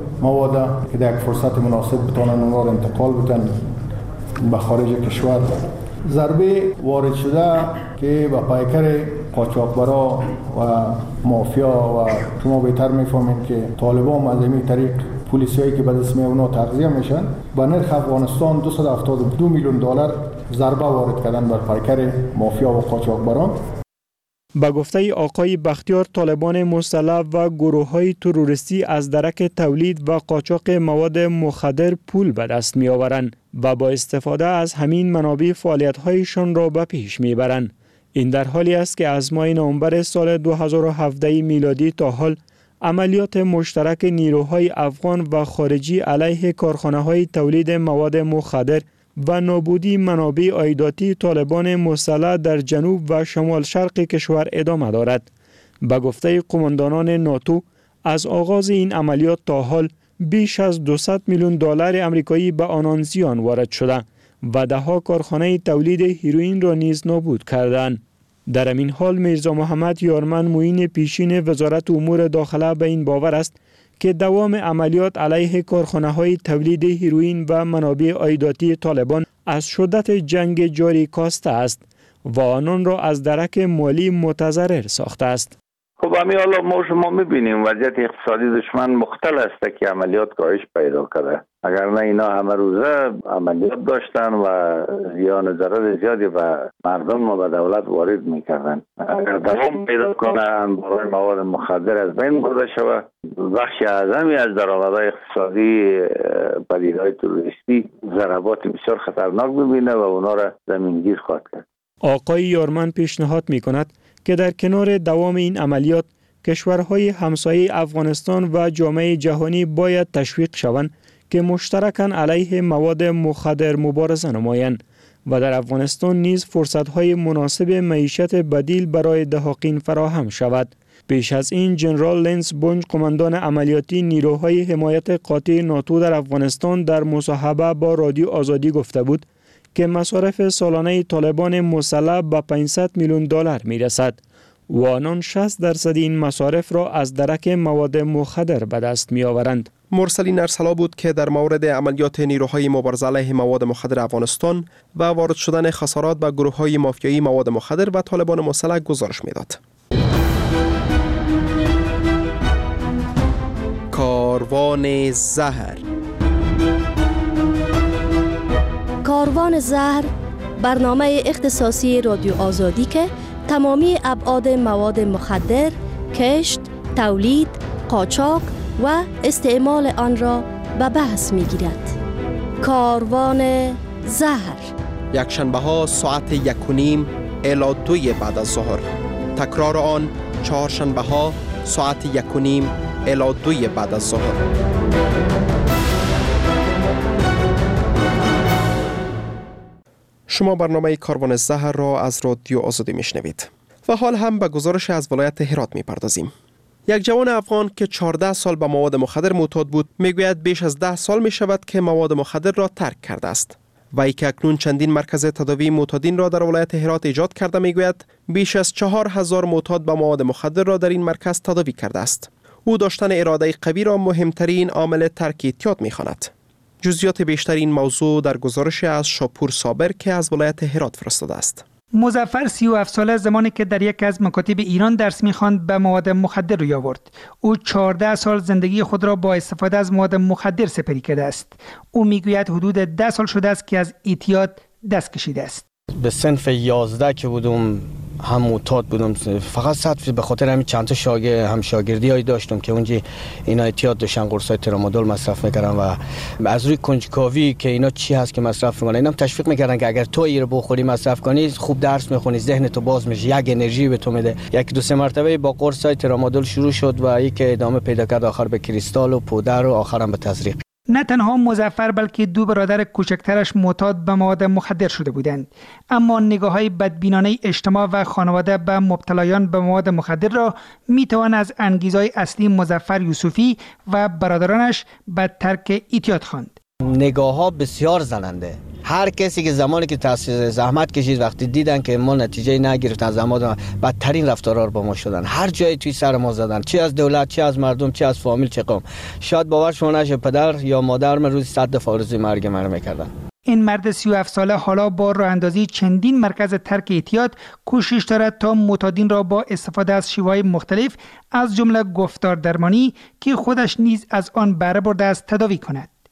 مواد که در یک فرصت مناسب بتونن اونها را انتقال بدن به خارج کشور. ضربه وارد شده که با پیکر قاچاقبرا و مافیا و شما بهتر میفهمید که طالبان از این طریق پلیسایی که به دست اونا تغذیه میشن با نرخ افغانستان دویست و هفتاد و دو میلیون دلار ضربه وارد کردن بر پیکر مافیا و قاچاقبران. به گفته آقای بختیار، طالبان مسلح و گروه‌های تروریستی از درک تولید و قاچاق مواد مخدر پول به دست می‌آورند و با استفاده از همین منابع فعالیت‌هایشان را به پیش می‌برند. این در حالی است که از ماه نوامبر سال دو هزار و هفده میلادی تا حال عملیات مشترک نیروهای افغان و خارجی علیه کارخانه‌های تولید مواد مخدر و نابودی منابع عایداتی طالبان مسلح در جنوب و شمال شرق کشور ادامه دارد. به گفته قماندانان ناتو، از آغاز این عملیات تا حال بیش از دویست میلیون دلار آمریکایی به آنان زیان وارد شده و دهها کارخانه تولید هیروئین را نیز نابود کردند. در این حال میرزا محمد یارمن معین پیشین وزارت امور داخله به این باور است که دوام عملیات علیه کارخانه‌های تولید هیروئین و منابع عایداتی طالبان از شدت جنگ جاری کاسته است و آنان را از درک مالی متضرر ساخته است. خب همین حالا ما شما میبینیم وضعیت اقتصادی دشمن مختل است که عملیات کاهش پیدا کرده. اگر نه اینا همه روزه عملیات داشتن و زیان ضرر زیادی و مردم و دولت وارد میکردن. اگر دوام پیدا کنه انبارهای مواد مخدر از بین برده شود، بخش اعظمی از درآمدهای اقتصادی پدیده‌های تروریستی ضربات بسیار خطرناک ببینه و اونا را زمینگیر خواهد کرد. آقای یارمن پیشنهاد میکند که در کنار دوام این عملیات کشورهای همسایه افغانستان و جامعه جهانی باید تشویق شوند که مشترکاً علیه مواد مخدر مبارزه نمایند و در افغانستان نیز فرصت‌های مناسب معیشت بدیل برای دهاقین فراهم شود. پیش از این جنرال لنس بونج، قماندان عملیاتی نیروهای حمایت قاطع ناتو در افغانستان، در مصاحبه با رادیو آزادی گفته بود که مصارف سالانه طالبان مسلح به پانصد میلیون دلار میرسد و آنان شصت درصد این مصارف را از درک مواد مخدر به دست می آورند. مرسلین ارسلا بود که در مورد عملیات نیروهای مبارزه علیه مواد مخدر افغانستان و وارد شدن خسارات به گروه‌های مافیایی مواد مخدر و طالبان مسلح گزارش میداد. کاروان زهر. کاروان زهر برنامه اختصاصی رادیو آزادی که تمامی ابعاد مواد مخدر، کشت، تولید، قاچاق و استعمال آن را به بحث می گیرد. کاروان زهر یک شنبه ها ساعت یک و نیم الی دوی بعد از ظهر. تکرار آن چهار شنبه ها ساعت یک و نیم الی دوی بعد از ظهر. شما برنامه کاروان زهر را از رادیو آزادی میشنوید و حال هم به گزارش از ولایت هرات میپردازیم. یک جوان افغان که چهارده سال به مواد مخدر معتاد بود میگوید بیش از ده سال می شود که مواد مخدر را ترک کرده است. وی که اکنون چندین مرکز تداوی معتادین را در ولایت هرات ایجاد کرده میگوید بیش از چهار هزار معتاد به مواد مخدر را در این مرکز تداوی کرده است. او داشتن اراده قوی را مهمترین عامل ترک اعتیاد میخواند. جزئیات بیشتر این موضوع در گزارش از شاپور صابر که از ولایت هرات فرستاده است. مظفر سی و هفت ساله زمانی که در یک از مکاتب ایران درس می‌خواند به مواد مخدر روی آورد. او چهارده سال زندگی خود را با استفاده از مواد مخدر سپری کرده است. او میگوید حدود ده سال شده است که از اعتیاد دست کشیده است. به صنف یازده که بودم هم معتاد بودم، فقط صد به خاطر همین چند تا شاگرد هم شاگردی هایی داشتم که اونجا اینا اعتیاد داشتن، قرصای ترامادول مصرف میکردن و از روی کنجکاوی که اینا چی هست که مصرف میکنن اینم تشویق میکردن که اگر تو این رو بخوری مصرف کنی خوب درس میخونی، ذهن تو باز میشه، یک انرژی به تو میده. یک دو سه مرتبه با قرصای ترامادول شروع شد و یک ادامه پیدا کرد، آخر به کریستال و پودر و آخر هم به تزریق. نه تنها مظفر بلکه دو برادر کوچکترش معتاد به مواد مخدر شده بودند، اما نگاه‌های بدبینانه اجتماع و خانواده به مبتلایان به مواد مخدر را میتوان از انگیزهای اصلی مظفر یوسفی و برادرانش به ترک اعتیاد خواند. نگاه‌ها بسیار زننده. هر کسی که زمانی که تاسیس زحمت کشید وقتی دیدن که ما نتیجه نگرفتن از زمان بدترین رفتارا رو با ما شدن، هر جایی توی سر ما زدن، چه از دولت، چه از مردم، چه از فامیل، چه قوم. شاید باور شما نشه پدر یا مادر من روزی صد دفعه آرزوی مرگ من رو میکردن. این مرد سی و هفت ساله حالا با راه اندازی چندین مرکز ترک اعتیاد کوشش دارد تا معتادین را با استفاده از شیوه‌های مختلف از جمله گفتار درمانی که خودش نیز از آن بهره برده است تداوی کند.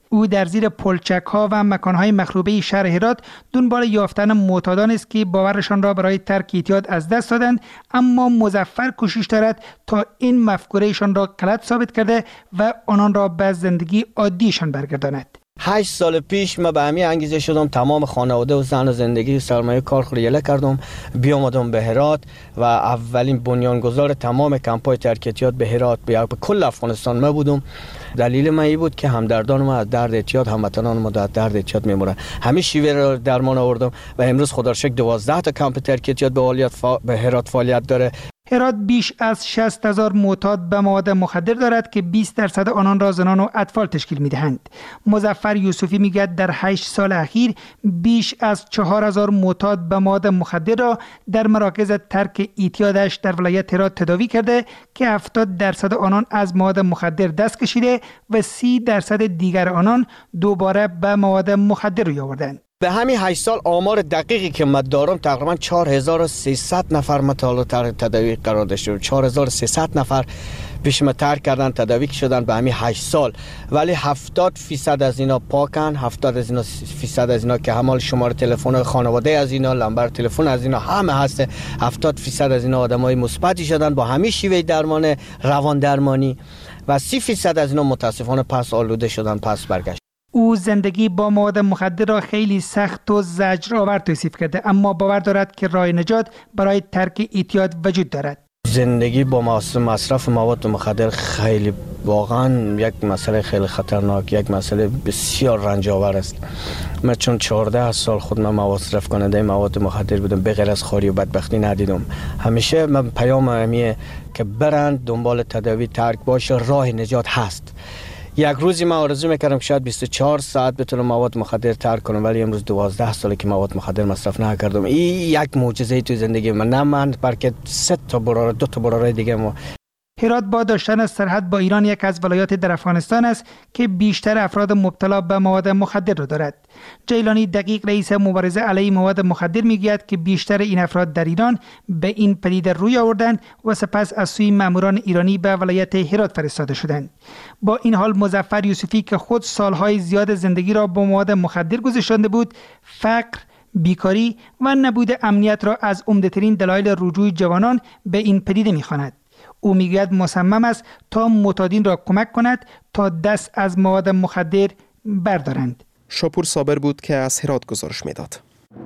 او در زیر پلچک ها و مکان های مخروبه شهر هرات دنبال یافتن معتادان است که باورشان را برای ترک اعتیاد از دست دادند، اما مظفر کوشش دارد تا این مفکورهشان را غلط ثابت کرده و آنان را به زندگی عادیشان برگرداند. هشت سال پیش من به همین انگیزه شدم، تمام خانواده و زن و زندگی سرمایه کار خوریله کردم، بیامدم به هرات و اولین بنیانگذار تمام کمپای ترک اعتیاد به هرات به کل افغانستان ما بودم. دلیل من این بود که همدردان ما از درد اعتیاد، هموطنان ما از درد اعتیاد میمونن. همین شیوه را درمان آوردم و امروز خدا رو شکر دوازده تا کمپ ترک اعتیاد به فعالیت فا... به هرات فعالیت داره. هرات بیش از شصت هزار معتاد به مواد مخدر دارد که بیست درصد آنان را زنان و اطفال تشکیل می‌دهند. مظفر یوسفی میگوید در هشت سال اخیر بیش از چهار هزار معتاد به مواد مخدر را در مراکز ترک اعتیادش در ولایت هرات تداوی کرده که هفتاد درصد آنان از مواد مخدر دست کشیده و سی درصد دیگر آنان دوباره به مواد مخدر روی آوردند. به همین هشت سال آمار دقیقی که من دارم تقریبا چهار هزار و سیصد نفر مطالعه تداوی قرار داشته. چهار هزار و سیصد نفر پیش ما ترک کردن، تداوی شدن به همین هشت سال، ولی هفتاد فیصد از اینا پاکن، هفتاد از اینا فیصد از اینا که همال شماره تلفن خانواده از اینا، نمبر تلفن از اینا همه هست. هفتاد فیصد از اینا آدمای مثبتی شدن با همین شیوه درمان روان درمانی و سی فیصد از اینا متاسفانه پس آلوده شدن، پس برگشت. او زندگی با مواد مخدر را خیلی سخت و زجرآور توصیف کرده، اما باور دارد که راه نجات برای ترک اعتیاد وجود دارد. زندگی با مصرف مواد مخدر خیلی واقعا یک مسئله خیلی خطرناک، یک مسئله بسیار رنج آور است. من چون چهارده سال خود من مصرف کننده مواد مخدر بودم، به غیر از خواری و بدبختی ندیدم. همیشه من پیام همیه که برند دنبال تداوی، ترک باشه، راه نجات هست. یک روزی من آرزو میکردم که شاید بیست و چهار ساعت بتونم مواد مخدر ترک کنم، ولی امروز دوازده ساله که مواد مخدر مصرف نکردم. این یک معجزه تو زندگی من، نه من بلکه سه تا براره دو تا براره دیگه. ما هرات با داشتن سرحد با ایران یک از ولایات در افغانستان است که بیشتر افراد مبتلا به مواد مخدر را دارد. جیلانی دقیق رئیس مبارزه علیه مواد مخدر میگوید که بیشتر این افراد در ایران به این پدیده روی آوردند و سپس از سوی ماموران ایرانی به ولایت هرات فرستاده شدند. با این حال مظفر یوسفی که خود سالهای زیاد زندگی را با مواد مخدر گذرانده بود، فقر، بیکاری و نبود امنیت را از عمده‌ترین دلایل رجوع جوانان به این پدیده می‌خواند. او میگوید مصمم است تا معتادین را کمک کند تا دست از مواد مخدر بردارند. شاپور صابر بود که از هرات گزارش میداد.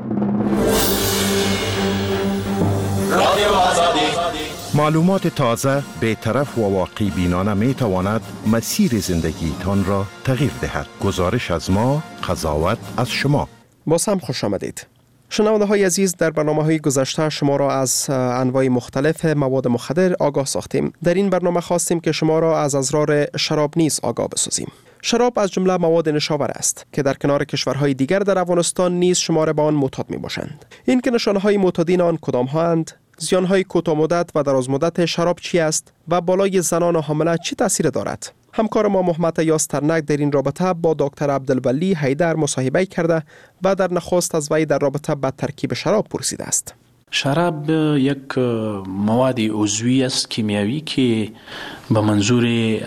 معلومات تازه، بی‌طرف و واقعی بینانه می تواند مسیر زندگی تان را تغییر دهد. گزارش از ما، قضاوت از شما. باز هم خوش آمدید. شنونده های عزیز، در برنامه های گذشته شما را از انواع مختلف مواد مخدر آگاه ساختیم. در این برنامه خواستیم که شما را از اضرار شراب نیز آگاه بسازیم. شراب از جمله مواد نشاور است که در کنار کشورهای دیگر در افغانستان نیز شمار به آن معتاد می باشند. این که نشانه های معتادین آن کدام هاند، زیان های کوتاه مدت و دراز مدت شراب چی است و بالای زنان و حامله چه تاثیر دارد؟ همکار ما محمد یاسترنک در این رابطه با دکتر عبدالولی حیدر مصاحبه کرده و در نخست از وی در رابطه با ترکیب شراب پرسیده است. شراب یک مواد عضوی است کیمیایی که به منظور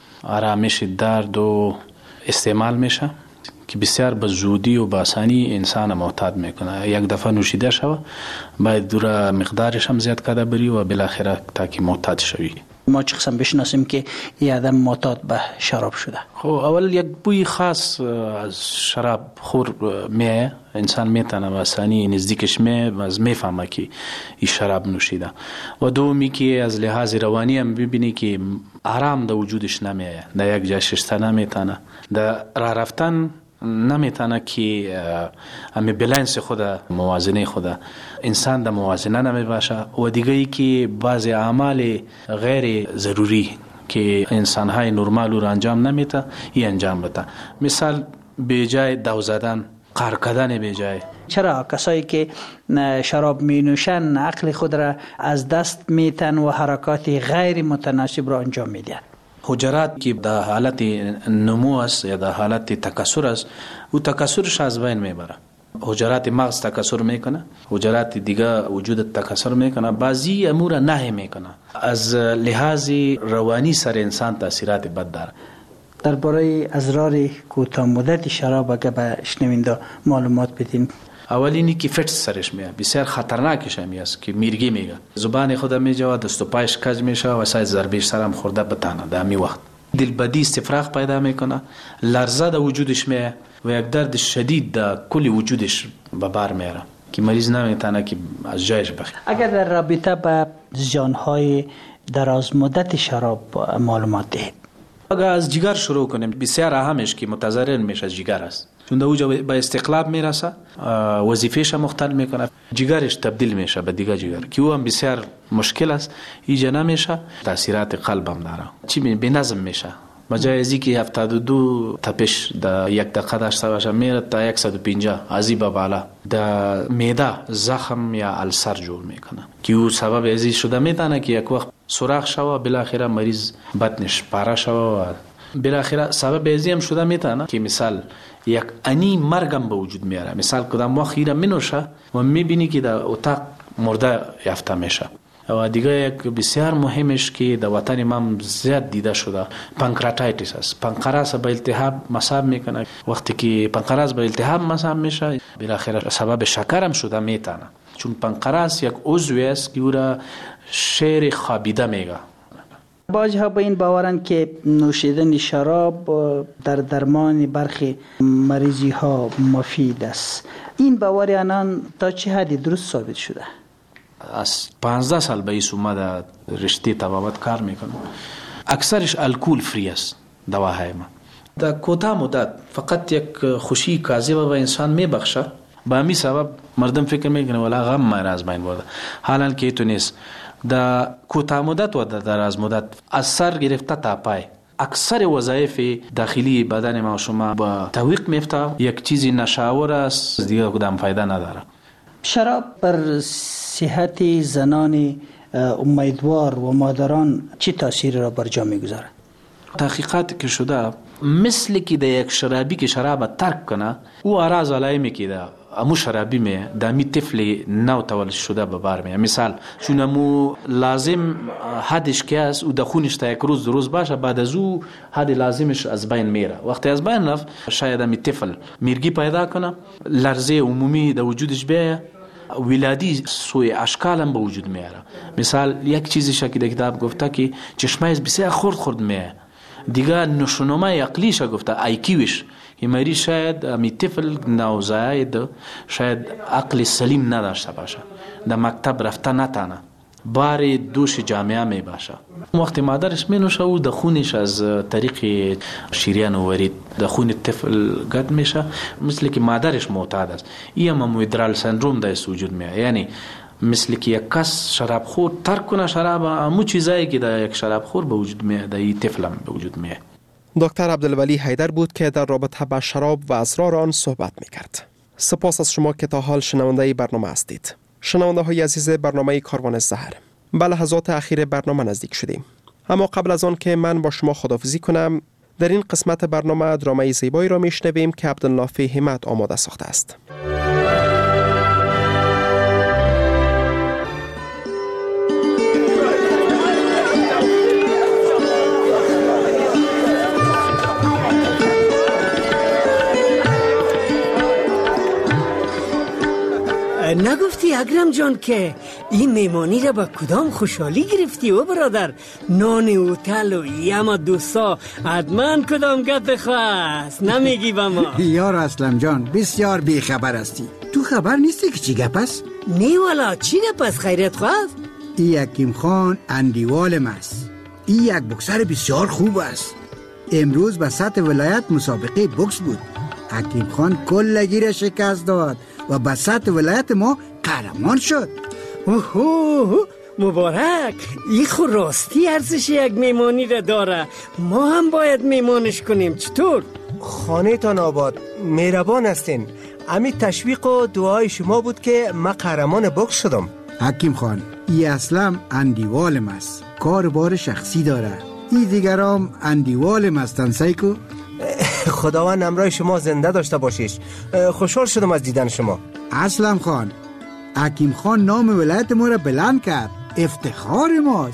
آرامش درد و استعمال میشه که بسیار به زودی و به آسانی انسان معتاد میکنه. یک دفعه نوشیده شوه باید دور مقدارش هم زیاد کرده بری و بالاخره تا که معتاد شوی. ما چه قسم بشناسیم که این آدم معتاد به شراب شده؟ خب اول یک بوی خاص از شراب خور میه، انسان میتونه به آسانی نزدیکش میه از میفهمه که این شراب نوشیده. و دومی که از لحاظ روانی هم ببینی که آرام در وجودش نمیه، در یک جای شسته نمیتونه، در راه رفتن نمیتونه که امی بلنس خود موازنه خود انسان در موازنه نمی باشه. و دیگه ای که بعضی اعمال غیر ضروری که انسان های نرمال رو انجام نمیته ای انجام بده، مثال به جای دو زدن، قهر کردن به جای. چرا کسایی که شراب می نوشن عقل خود را از دست میتن و حرکات غیر متناسب را انجام میدن؟ حجرات که در حالت نمو است یا در حالت تکثر است، او تکثرش از بین میبره. حجرات مغز تکثر میکنه، حجرات دیگه وجود تکثر میکنه، بعضی امور نه میکنه. از لحاظ روانی سر انسان تاثیرات بد داره. درباره اضرار کوتاه مدت شراب اگه به شنونده معلومات بدین. اولینی که فت سرش میاد بسیار خطرناکش هم است که میرگی میگه زبان خود میجواد دست و پایش کج میشه و سایز ضربش سرم خورده بتانه در می وقت دلبدی استفراغ پیدا میکنه، لرزه در وجودش میه و یک درد شدید در کل وجودش به بر میاره که مریض نمیتونه که از جایش بخیره. اگر در رابطه با زیانهای دراز مدت شراب معلومات دهید. اگر از جگر شروع کنیم بسیار اهمش که متضرر میشه از جگر است، چون در اوجا به استقلاب میرسه، وظیفهش مختل میکنه، جگرش تبدیل میشه به دیگه جگر که او هم بسیار مشکل است، ایجا نمیشه، تاثیرات قلب هم داره، چی به نظم میشه. بجای ازی که هفتاد و دو تپش در یک دقیقه داشته باشه میره تا صد و پنجاه ازی به بالا در معده زخم یا السر جور میکنه که او سبب ازی شده میتونه که یک وقت سوراخ شوه، بالاخره مریض بطنش پاره شوه و بالاخره سبب ازی هم شده میتونه که مثال یک انی مرگم به وجود میاره. مثال کدام وقت خیره مینوشه و میبینی که در اتاق مرده یافته میشه. و دیگه یک بسیار مهمش که در وطن ما زیاد دیده شده پانکراتایتیس است. پانکراس به التهاب مصاب میکنه. وقتی که پانکراس به التهاب مصاب میشه بالاخره سبب شکر هم شده میتونه، چون پانکراس یک عضوی است که او را شیر خوابیده میگه. بعضی ها به این باورند که نوشیدن شراب در درمان برخی مریضی ها مفید است. این باور آنان تا چه حدی درست ثابت شده؟ از پانزده سال به ایس اومده رشته طبابت کار میکنم. اکثرش الکل فری است دواهای ما. در کوتاه مدت فقط یک خوشی کاذبه به انسان میبخشه، به همین سبب مردم فکر میکنه ولی غم ما از بین برده، حالا که تو نیست. در کوتاه مدت و در دراز مدت از سر گرفته تا پای اکثر وظایف داخلی بدن ما شما با تعویق میفته. یک چیزی نشاور است دیگه کدام فایده نداره. شراب بر صحت زنان امیدوار و مادران چه تاثیر را بر جا میگذاره؟ تحقیقات که شده مثل که در یک شرابی که شراب ترک کنه او اراز علائمی که در امو شرابی می دامی طفل نو تولد شده به بار می. مثال چون امو لازم حدش که است او در خونش تا یک روز روز باشه، بعد از او حد لازمش از بین میره. وقتی از بین رفت شاید امی طفل میرگی پیدا کنه، لرزه عمومی در وجودش بیایه، ولادی سوی اشکالم به وجود میاره. مثال یک چیزی که در کتاب گفته که چشمایش بسیار خورد خورد میه، دیگه نشونمای عقلیش گفته آیکیوش که مری شاید امی طفل نوزاید شاید عقل سلیم نداشته باشه، در مکتب رفته نتانه، بار دوش جامعه می باشه. وقتی مادرش می نوشه او در خونش از طریق شیریان و ورید در خون طفل گد میشه، مثل که مادرش معتاد است. این هم ویدرال سندروم دست وجود میاد، یعنی مثل که یک کس شراب خور ترک کنه شراب، همو چیزایی که در یک شراب خور به وجود میاد در این طفل هم به وجود میاد. دکتر عبدالولی حیدر بود که در رابطه با شراب و اسرار آن صحبت میکرد. سپاس از شما که تا حال شنونده برنامه هستید. شنونده های عزیز برنامه کاروان الزهر، به لحظات اخیر برنامه نزدیک شدیم، اما قبل از آن که من با شما خداحافظی کنم، در این قسمت برنامه درامه زیبایی را میشنویم که عبدالنافع همت آماده ساخته است. نگفتی اکرم جان که این میمانی را با کدام خوشحالی گرفتی و برادر؟ نان اوتل و یما دوستا حتما کدام گپ خواست نمیگی با ما؟ یار اسلم جان بسیار بیخبر هستی. تو خبر نیستی که چی گپ است؟ نه والا چی گپ است خیرت خواست؟ ای حکیم خان اندیوالم است. ای یک بکسر بسیار خوب است. امروز به سطح ولایت مسابقه بکس بود. حکیم خان کلگی را شکست داد و به سطح ولایت ما قهرمان شد. اوه مبارک. این خود راستی ارزش یک میمانی را داره. ما هم باید میمانش کنیم. چطور؟ خانه تان آباد، مهربان هستین. امی تشویق و دعای شما بود که ما قهرمان بکس شدم. حکیم خان ای اصلا اندیوالم است. کار بار شخصی داره. ای دیگرام اندیوالم هستن سایکو. خداوند همراه شما زنده داشته باشیش. خوشحال شدم از دیدن شما. اسلم خان، حکیم خان نام ولایت ما را بلند کرد. افتخار ماست.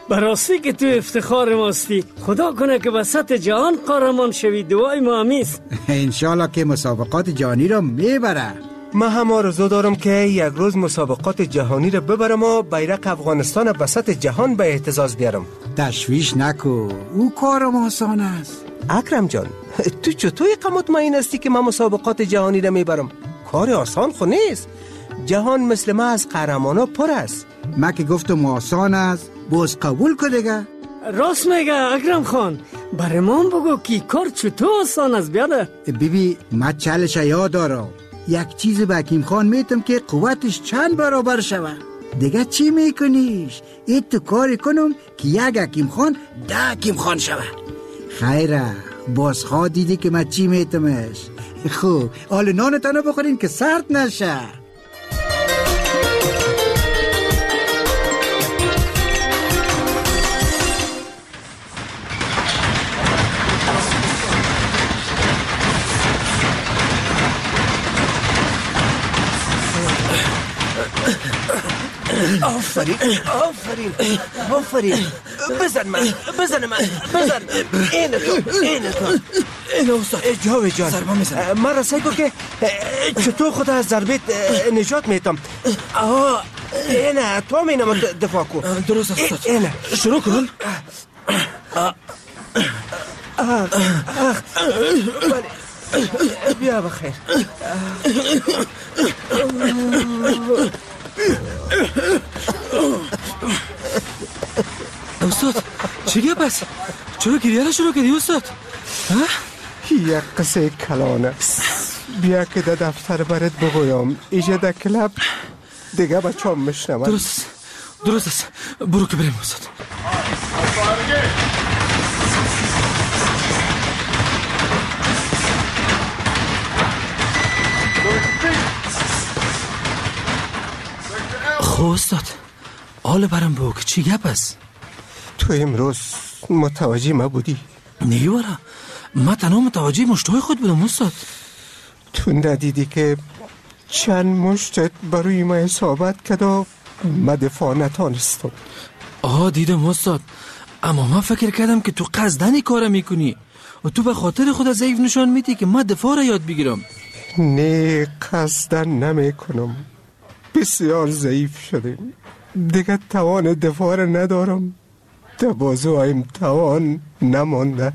براستی که تو افتخار ماستی. خدا کنه که وسط جهان قهرمان شوی. دعای ما همیست. انشالله که مسابقات جهانی را میبره. من هم آرزو دارم که یک روز مسابقات جهانی را ببرم و بیرق افغانستان وسط جهان به اهتزاز بیارم. تشویش نکو، او کارم آسان است. اکرم جان، تو چطور اینقدر مطمئن هستی که من مسابقات جهانی را میبرم؟ کار آسان خو نیست. جهان مثل ما از قهرمانا پر است. من که گفتم آسان است، باز قبول که دیگه. راست میگه اکرم خان. برای من بگو که کار چطور آسان است بیاده. بیبی من چالش یاد دارم. یک چیز به حکیم خان میتم که قوتش چند برابر شود. دیگه چی میکنیش؟ این تو کاری کنم که یک حکیم خان ده حکیم خان شود. خیره باز خواه دیدی که من چی میتمش. خوب حال نان تنو بخورین که سرد نشه. آفرین آفرین آفرین. بزن من بزن من بزن. این تو این تو این استاد جاوید جان ضربه میزن. من را سعی کن که چطور خود از ضربه نجات میتم. آه اینه تو مینم دفاع کن. درست استاد. اینه شروع کن. بیا بخیر. استاد چیگه پس؟ چرا گریه را شروع کردی استاد؟ یک قصه کلانه. بیا که در دفتر برات بگویم. ایجا در کلاب دیگه بچه هم میشنم. درست درست است. برو که بریم استاد. خب استاد حال برم بگو که چی گپ است؟ تو امروز متوجه ما بودی؟ نه ورا ما تنها متوجه مشتای خود بودم استاد. تو ندیدی که چند مشتت بروی ما اصابت کرد و ما دفاع نتانستم؟ آه دیدم استاد، اما من فکر کردم که تو قصدنی کار میکنی و تو به خاطر خود ضعیف نشان میدی که ما دفاع را یاد بگیرم. نه قصدن نمی کنم. بسیار ضعیف شدیم دیگه. توان دفاع را ندارم. در بازوهایم توان نمانده.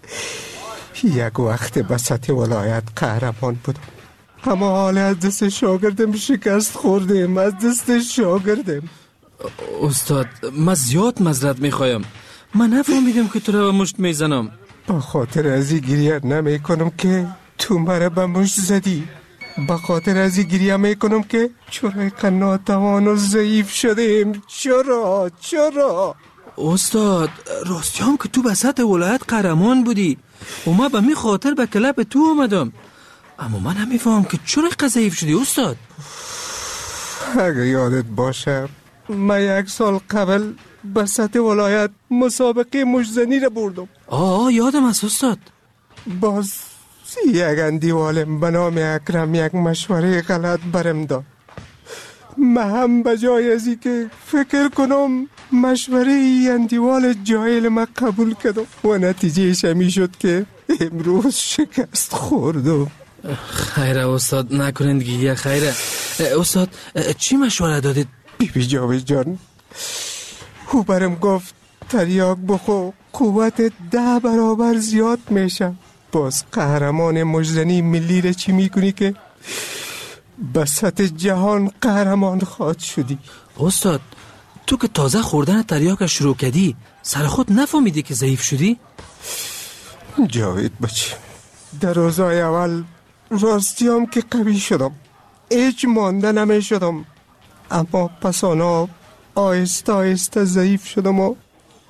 یک وقت به سطح ولایت قهرمان بودم، اما حال از دست شاگردم شکست خوردم. از دست شاگردم. استاد من زیاد معذرت میخوایم. من نفهمیدم که تو را به مشت میزنم. به خاطر ازی گریه نمی کنم که تو مرا به مشت زدی. به خاطر ازی گریه می کنم که چرا اینقدر ناتوان و ضعیف شدیم. چرا چرا استاد راستی هم که تو به سطح ولایت قهرمان بودی و من به می خاطر به کلب تو اومدم، اما من نمیفهم که چرا اینقدر ضعیف شدی استاد. اگه یادت باشه من یک سال قبل به سطح ولایت مسابقه مشتزنی را بردم. آه یادم است استاد. باز یک اندیوالم به نام اکرم یک مشوره غلط برم داد. من هم به جای ازی که فکر کنم مشوره ای اندیوال جاهل ما قبول کردم و نتیجهش همی شد که امروز شکست خوردم. خیره استاد نکنند گیه. خیره استاد چی مشوره دادید؟ بیبی جاوید جان او برم گفت تریاک بخو قوت ده برابر زیاد میشه. باز قهرمان مجزنی ملی را چی میکنی که به سطح جهان قهرمان خواهد شدی؟ استاد تو که تازه خوردن تریاک شروع کردی سر خود نفهمیدی که ضعیف شدی؟ جاوید بچه در روزای اول راستی هم که قوی شدم، هیچ مانده نمی شدم، اما پسانا آهسته آهسته ضعیف شدم و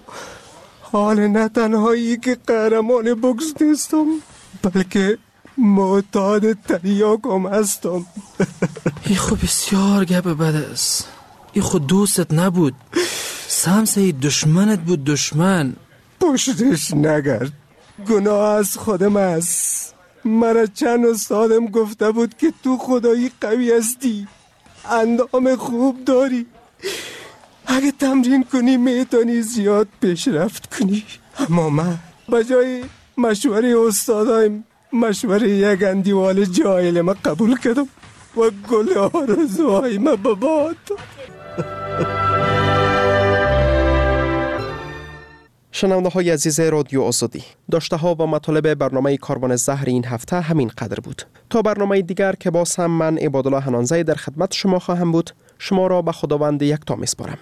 حال نه تنهایی که قهرمان بوکس نیستم بلکه معتاد تریاک هم هستم. ای خود بسیار گپ بد است. ای خود دوستت نبود، سمسه دشمنت بود. دشمن پشتش نگرد، گناه از خودم است. مرا چند استادم گفته بود که تو خدایی قوی هستی، اندام خوب داری، اگه تمرین کنی میتونی زیاد پیشرفت کنی. اما من بجای مشوره استادایم مشوره یک اندیوال جاهل ما قبول کردم و گل آرزوهای ما بباد. شنونده های عزیز رادیو آزادی، داشته ها و مطالب برنامه کاروان زهر این هفته همین قدر بود. تا برنامه دیگر که باز هم من عبادالله حنانزی در خدمت شما خواهم بود، شما را به خداوند یکتا میسپارم.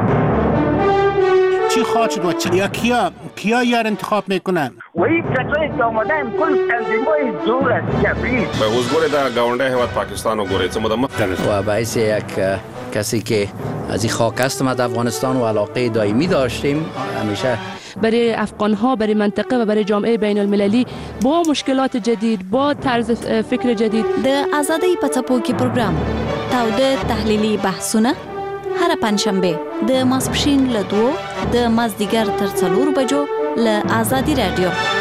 چی خواهد شد و چی؟ یا کیا کیا یار انتخاب میکنن؟ و این کسایی که آمده هم کل تنظیمای دور است جبریل به حضور در گاونده حیوات پاکستان و گوریت مدام و باعث یک کسی که از این خاک است ما در افغانستان و علاقه دائمی داشتیم همیشه برای افغان ها، برای منطقه و برای جامعه بین المللی با مشکلات جدید، با طرز فکر جدید. د آزادی پڅپوکي پروګرام تاوده تحلیلی بحثونه هر پنځشنبه د ماسپښین له دوه د مازدیګر تر څلور بجو له آزادی رادیو